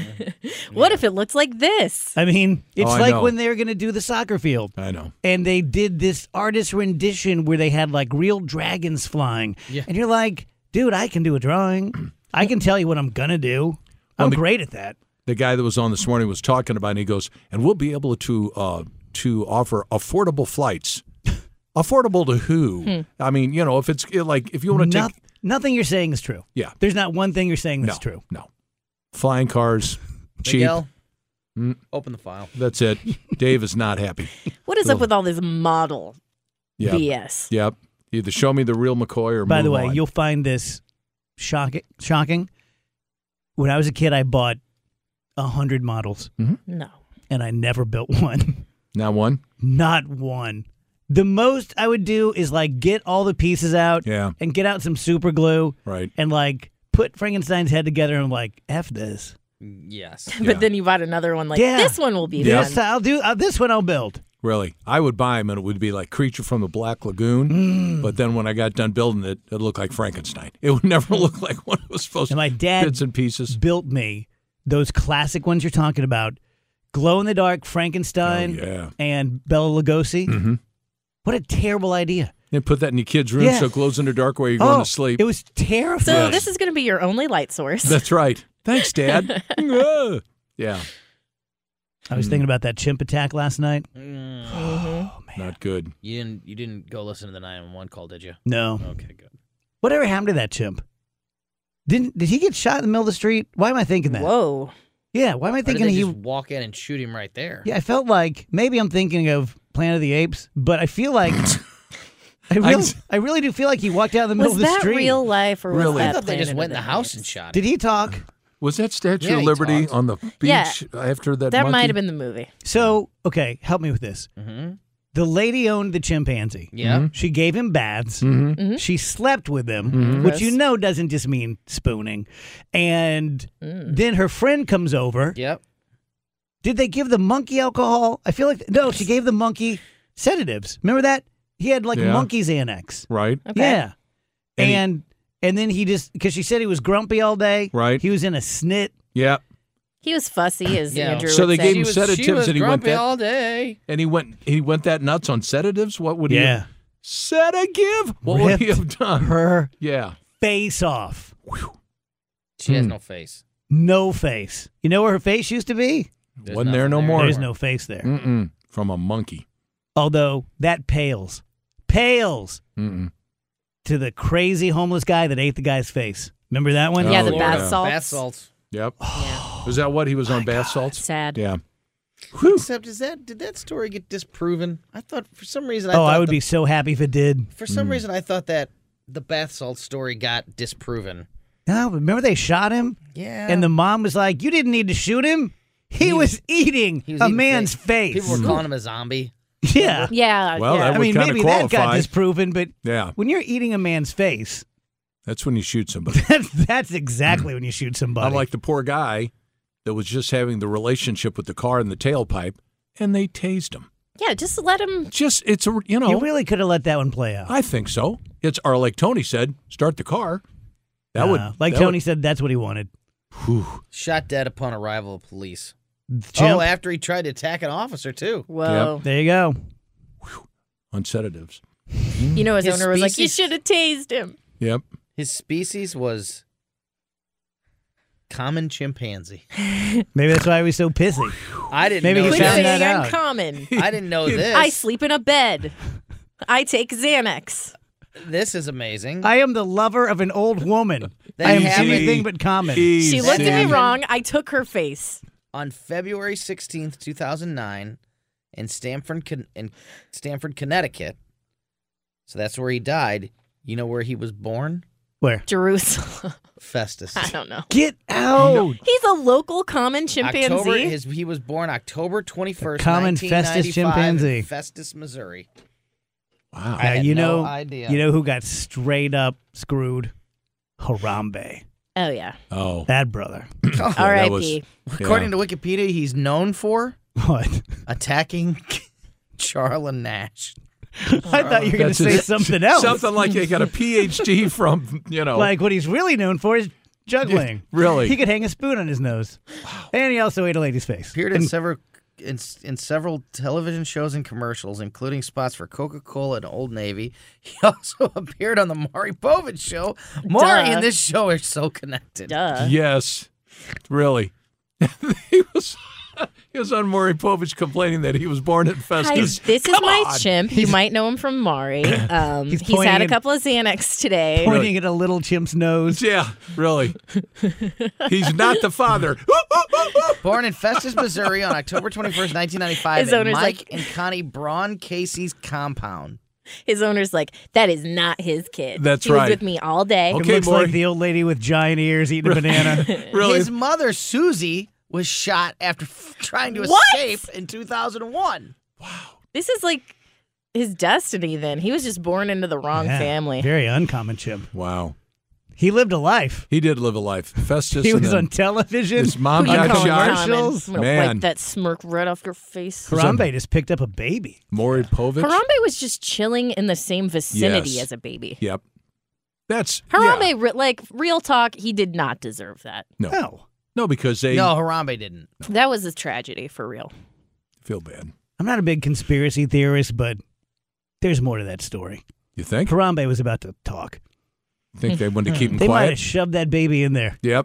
What if it looks like this? I mean, it's Oh, I like know. when they're going to do the soccer field. I know. And they did this artist rendition where they had like real dragons flying. Yeah. And you're like, dude, I can do a drawing. I can tell you what I'm going to do. I'm Well, the- great at that. The guy that was on this morning was talking about, it, and he goes, "And we'll be able to uh, to offer affordable flights." Affordable to who? Hmm. I mean, you know, if it's like if you want to Noth- take, nothing you're saying is true. yeah, There's not one thing you're saying that's no, true. no, flying cars, cheap. Miguel, Mm. open the file. That's it. Dave is not happy. What is up with all this model Yep. B S? Yep. Either show me the real McCoy or By move the way, on. you'll find this shocking. Shocking. When I was a kid, I bought a hundred models, No. and I never built one. Not one. Not one. The most I would do is like get all the pieces out Yeah. and get out some super glue Right. and like put Frankenstein's head together and like F this. Yes. Yeah. But then you bought another one like Yeah. this one will be Yeah. This fun. I'll do. Uh, this one I'll build. Really, I would buy them, and it would be like Creature from the Black Lagoon. Mm. But then when I got done building it, it looked like Frankenstein. It would never look like what it was supposed And to. my dad Bits and pieces. built me those classic ones you're talking about, glow in the dark Frankenstein Oh, yeah. and Bela Lugosi. Mm-hmm. What a terrible idea! And put that in your kid's room Yeah. so it glows in the dark while you're going Oh, to sleep. it was terrifying. So Yes. this is going to be your only light source. That's right. Thanks, Dad. Yeah. Yeah. I was thinking about that chimp attack last night. Mm-hmm. Not good. You didn't. You didn't go listen to the nine one one call, did you? No. Okay, good. Whatever happened to that chimp? Didn't did he get shot in the middle of the street? Why am I thinking that? Whoa. Yeah, why am I Or did thinking they he just walk in and shoot him right there? Yeah, I felt like maybe I'm thinking of Planet of the Apes, but I feel like I really I really do feel like he walked out in the middle Was of the that street. real life or was Really? that I thought they just Planet went in of the the house Apes? and shot Did him. he talk? Was that Statue Yeah, of he Liberty talked. on the beach Yeah. after that That monkey? might have been the movie. So, okay, help me with this. Mm-hmm. The lady owned the chimpanzee. Yeah. She gave him baths. Mm-hmm. She slept with him, Mhm. which you Yes. know doesn't just mean spooning. And Mm. then her friend comes over. Yep. Did they give the monkey alcohol? I feel like no, she gave the monkey sedatives. Remember that? He had like Yeah. monkey Xanax. Right. Okay. Yeah. And he- And and then he just because she said he was grumpy all day. Right. He was in a snit. Yeah. He was fussy, as Yeah. Andrew So would they say. gave She him was, sedatives she was and he went grumpy that- all day. And he went he went that nuts on sedatives? What would he Yeah. have sedative? What would he Ripped have done? Her Yeah. face off. She has Hmm. no face. No face. You know where her face used to be? There's Wasn't there nothing no more? There's no face there. Mm-mm. From a monkey. Although that pales, pales Mm-mm. to the crazy homeless guy that ate the guy's face. Remember that one? Yeah, Oh, the yeah. bath salts. Bath salts. Yep. Yeah. Was that what he was on bath salts? Sad. Yeah. Except, is that did that story get disproven? I thought for some reason. I Oh, thought I would the- be so happy if it did. For some Hmm. reason, I thought that the bath salt story got disproven. No, remember they shot him? Yeah. And the mom was like, you didn't need to shoot him. He, He was, was- eating he was a eating man's fake. face. People were calling him a zombie. Yeah. Yeah. Well, yeah. that I would mean, kinda maybe that got qualify. disproven, but Yeah. when you're eating a man's face, That's when you shoot somebody. that's, that's exactly when you shoot somebody. Unlike the poor guy that was just having the relationship with the car in the tailpipe, and they tased him. Yeah, just let him. Just, it's a, you know, you really could have let that one play out. I think so. It's, or like Tony said, start the car. That would, Uh, like that Tony would- said, that's what he wanted. whew. Shot dead upon arrival of police. Chimp, Oh, after he tried to attack an officer too. Whoa. there you go. on sedatives. You know, his, His owner was like, you species- should have tased him. Yep. His species was common chimpanzee. Maybe that's why he was so pissy. I didn't Maybe know he Quit found this. that saying out. uncommon. I didn't know this. I sleep in a bed. I take Xanax. This is amazing. I am the lover of an old woman. That I am happened- anything but common. Easy. She looked at me happened- wrong. I took her face. On February sixteenth, two thousand nine, in Stamford, Con- in Stamford, Connecticut. So that's where he died. You know where he was born? Where? Jerusalem. Festus. I don't know. Get out. He's a local common chimpanzee. October, his, he was born October twenty-first, A common Festus nineteen ninety-five, chimpanzee. in Festus, Missouri. Wow. I had you no know, idea. You know who got straight up screwed? Harambe. Oh, yeah. Oh. That brother. Yeah, R I that was- P According to Wikipedia, he's known for What? attacking Charla Nash. I thought you were going to That's say it. something else. Something like they got a P H D from, you know. Like what he's really known for is juggling. Really? He could hang a spoon on his nose. And he also ate a lady's face. Appeared in And several in, in several television shows and commercials, including spots for Coca-Cola and Old Navy. He also appeared on the Maury Povich show. Maury Duh. and this show are so connected. Duh. Yes. Really. he was he was on Maury Povich complaining that he was born at Hi, Festus. this is Come my on. chimp. You might know him from Maury. Um, He's he's, pointing had a at- couple of Xanax today. pointing at a little chimp's nose. Yeah, really. He's not the father. Born in Festus, Missouri on October twenty-first, nineteen ninety-five, His in owner's Mike like- and Connie Braun Casey's compound. His owner's like, that is not his kid. That's he right. was with me all day. It Okay, looks Maury. like the old lady with giant ears eating a banana. Really? His mother, Susie, was shot after f- trying to What? escape in two thousand one. This is like his destiny then. He was just born into the wrong Yeah, family. Very uncommon chimp. Wow. He lived a life. He did live a life. Festus. He and was then on television. His mom Who you got calling shot. common? Commercials? I'm gonna Man. wipe that smirk right off your face. Harambe just picked up a baby. Maury Povich. Harambe was just chilling in the same vicinity Yes. as a baby. Yep. That's Harambe, yeah. re- like real talk, he did not deserve that. No. No. No, because they No, Harambe didn't. That was a tragedy for real. feel bad. I'm not a big conspiracy theorist, but there's more to that story. You think? Harambe was about to talk. Think they wanted to keep him They might quiet? have shoved that baby in there. Yep.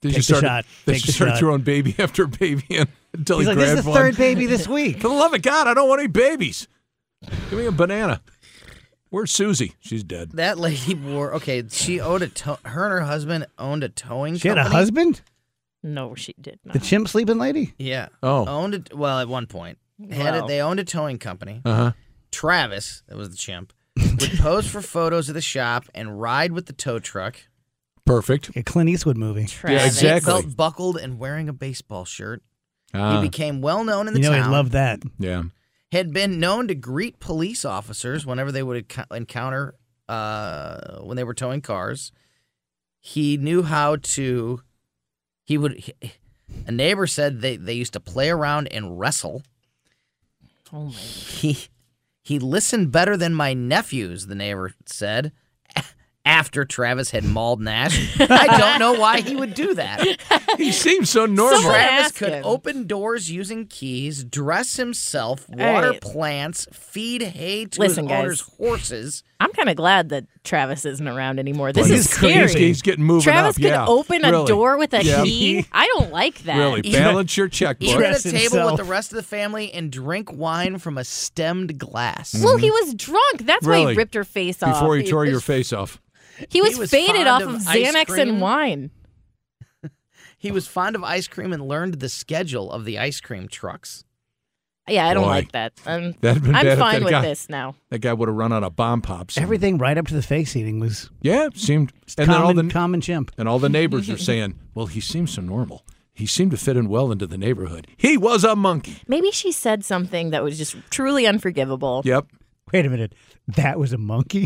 Then Take she started, the shot. Then Take she the started shot. throwing baby after baby in until He's he like, this grabbed is the one. third baby this week. For the love of God, I don't want any babies. Give me a banana. Where's Susie? She's dead. That lady wore. Okay, she owned a. To- her and her husband owned a towing. She had a company. husband? No, she did not. The chimp sleeping lady? Yeah. Oh. Owned it. Well, at one point, had Wow. it. They owned a towing company. Uh huh. Travis, that was the chimp, would pose for photos of the shop and ride with the tow truck. Perfect. A Clint Eastwood movie. Travis. exactly. Belt buckled and wearing a baseball shirt. Ah, He became well known in the You know, town. he'd love that. yeah. Had been known to greet police officers whenever they would enc- encounter uh, when they were towing cars. He knew how to. He would. He, a neighbor said they, they used to play around and wrestle. Oh my. He he listened better than my nephews, the neighbor said. After Travis had mauled Nash, I don't know why he would do that. He seems so normal. Someone Travis ask could him. open doors using keys, dress himself, water Hey. plants, feed hay to Listen, his guys. owner's horses. I'm kind of glad that Travis isn't around anymore. This Well, is he's scary. He's, he's getting moving Travis up. could yeah. open a Really. door with a Yeah. key. I don't like that. Really, Even- balance your checkbook. Eat at Dress a table himself. with the rest of the family and drink wine from a stemmed glass. Well, he was drunk. That's why Really? he ripped her face off. Before he tore your was- face off. He was, He was faded fond off of of ice Xanax cream. and wine. He was fond of ice cream and learned the schedule of the ice cream trucks. Yeah, I don't Boy. like that. I'm, That'd been I'm bad if fine that with guy- this now. That guy would have run out of bomb pops. Everything right up to the face eating was Yeah, seemed. And common, then all the common chimp. and all the neighbors are saying, "Well, he seems so normal. He seemed to fit in well into the neighborhood. He was a monkey." Maybe she said something that was just truly unforgivable. Yep. Wait a minute. That was a monkey?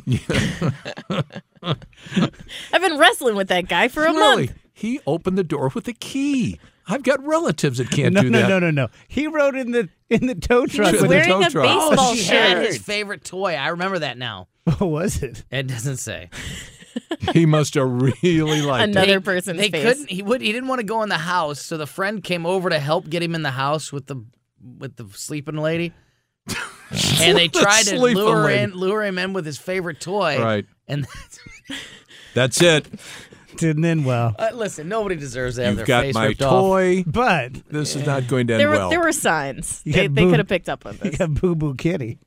I've been wrestling with that guy for a Really, month. he opened the door with a key. I've got relatives that can't no, do no, that. no, no, no. He rode in the in the tow truck. was with wearing tow a truck. Oh, baseball she shirt. had his favorite toy. I remember that now. What was it? It doesn't say. He must have really liked it. Another They- person's they face. couldn't. He would. He didn't want to go in the house, so the friend came over to help get him in the house with the with the sleeping lady. And they The tried to sleeping lure lady. in, lure him in with his favorite toy. Right. And That's it. Didn't end well. uh, listen, nobody deserves to have You've their got face my ripped off. toy. But This is not going to end There were well. there were signs. You They, got they boo- could have picked up on you this. got Boo Boo Kitty.